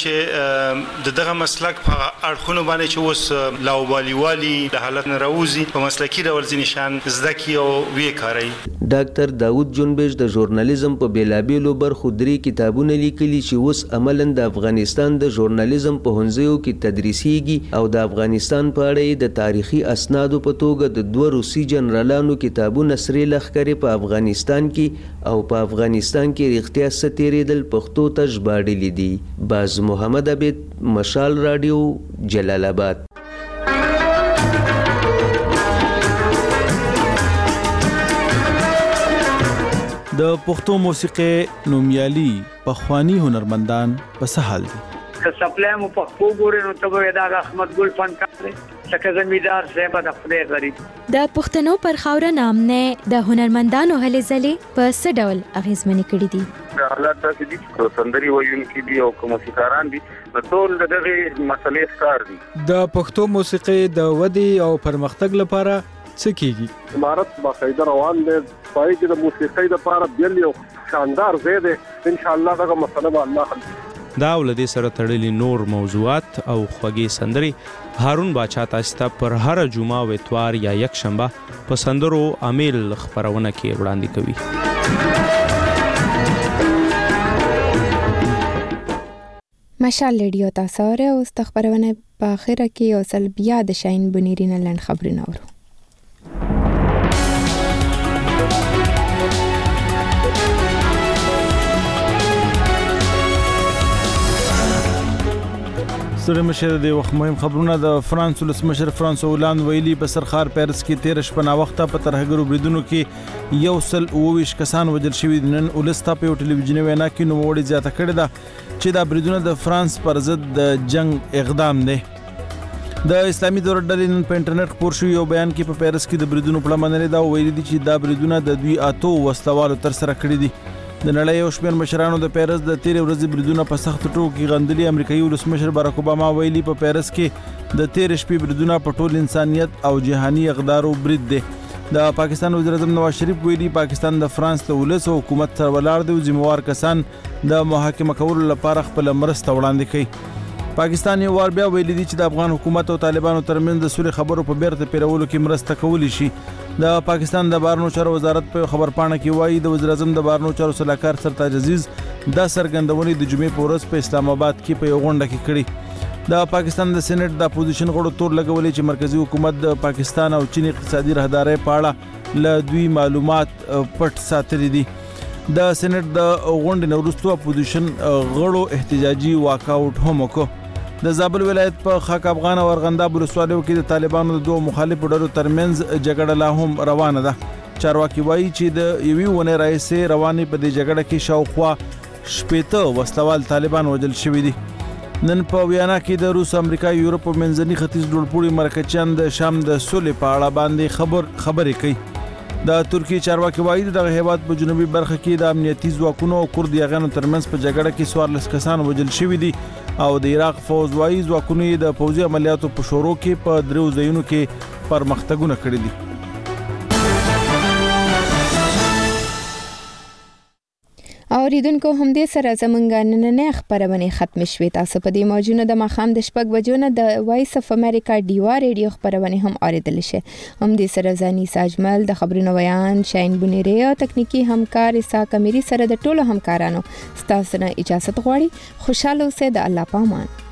چې د دغه مسلک په اړخونو باندې چې اوس لاوبالیوالي د حالت نه راوځي په مسلکي ډول ځینې شیان زده کړي او ویې کاروي. ډاکټر داود جنبش د ژورنالیزم په بېلابېلو برخو 3 کتابونه لیکلي چې اوس عملاً د افغانستان د ژورنالیزم په ښوونځیو کې تدریسیږي او د افغانستان په اړه یې د تاریخي اسنادو په توګه د 2 روسي جنرالانو کتابونه سرې لښکرې په افغانستان کې او په افغانستان کې رښتیا څه تېرېدل پښتو ته ژباړلي دي. باز محمد عبید، مشال راډیو، جلال آباد. د پښتو موسیقي نومیالي پخوانی هنرمندان په څه حال دي؟ که سپلای مو پښتو ګورې نو ته به دا احمد ګل فنکار دی څنګه زمیدار صاحب د خدای غریب. د پښتنو پر خاوره نامنه د هنرمندانو هلې ځلې په څه ډول اغیزمنې کړي دي؟ حالات داسې دي چې سندري ویونکي دي او موسیقاران دي ټول دغه مسلې ښکار دي. د پښتو موسیقي د ودې او پرمختګ لپاره څه کیږي؟ امارت باقاعده روان دی پای کې د موسیقۍ لپاره بیل یو شاندار ځای دی. ان شاء الله دغه مسله به الله حل کړي. دا ولدي سره تړلي نور موضوعات او خوږې سندري هارون باچا تاسو ته پر هر جمعه او اتوار یا یک شنبه په سندرو امیل خبرونه کې وړاندې کوي. مشال ریډیو تاسو سره اوس د خبرونه په اخره کې یو ځل بیا د شاهین بنيري نه لاند خبرونه اورو. ستړي مشر د وخت مهم خبرونه. د فرانس ولسمشر فرانسوا هولند ویلي په سرخار پیرس کې 13 شپه وخته په ترهګرو بریدونو کې 129 کسان وژل شوي. نن ولستا په ټلویزیوني وینا کې نوموړي زیاته کړې ده چې دا بریدونه د فرانس پر ضد د جنگ اقدام دی. د اسلامي دولت ډلې نن په انټرنیټ خپور شوی یو بیان کې په پیرس کې د بریدونو په اړه منلې دا ویلي دي چې دا بریدونه د دوی اتو وسلوالو تر سره کړی دي. د نړۍ یو شمېر مشرانو د پیرس د تیرې ورځې بریدونه په سخت ټوکو کې غندلي. امریکایي ولسمشر باراک اوباما ویلي په پیرس کې د تیرې شپې بریدونه په ټول انسانیت او جهاني اقدارو برید دی. د پاکستان وزیر اعظم نواز شریف ویلي پاکستان د فرانس له ولس او حکومت سره ولاړ دی او ذمہوار کسان د محاکمه کولو لپاره خپل مرسته وړاندې کوي. پاکستان یو وار بیا ویلي دی چې د افغان حکومت او طالبانو ترمنځ د سولې خبرو په بیرته پیرولو کې مرسته کولی شي. د پاکستان د بهرنیو چارو وزارت په خبر پاڼه کې وایي د وزیر اعظم د بهرنیو چارو سلاکار سرتاج عزیز دا څرګندونې د جمعې په ورځ په اسلام آباد کې په یو غونډه کې کړې. د پاکستان د سېنات د اپوزیشن غړو تور لګولې چې مرکزی حکومت د پاکستان او چین اقتصادي راهدارۍ په اړه له دوی معلومات پټ ساتلي دي. د سېنات د غونډې نه وروسته اپوزیشن غړو احتجاجي واکاوټ هم وکړ. د زابل ولایت په خاک افغان او ارغنداب ولسوالیو کې د طالبانو د دوه مخالفو ډلو ترمنځ جګړه لا هم روانه ده. چارواکي وایي چې د یوې ونې راهیسې روانې په دې جګړه کې شاوخوا 80 وسلوال طالبان وژل شوي دي. نن په ویانا کې د روس، امریکا، یورپ او منځني ختیځ ډوړپوړي مرکچیان د شام د سولې په اړه باندې خبرې کوي. د ترکیه چارواکي وایي دغه هیواد په جنوبي برخه کې د امنیتي ځواکونو او کورد یاغانو ترمنځ په جګړه کې 14 کسان وژل شوي دي او د عراق فوز وایي ځواکونو د پوځي عملیاتو په شروع کې په 3 ځایونو کې پرمختګونه کړي دي. اوریدونکو همدې سره زمونږ نننۍ خبرونه ختم شوې. تاسو په دې موجونه د مخام د شپږ بجو نه د وایس اف امریکا ډیوا ریډیو خبرونه هم اوریدل شي. همدې سره زاني ساجمل د خبرونو بیان، شاین بنيري او تکنیکی همکار اسحاق اميري سره د ټولو همکارانو ستاسو نه اجازه غواړي. خوشاله اوسئ. د الله پامان.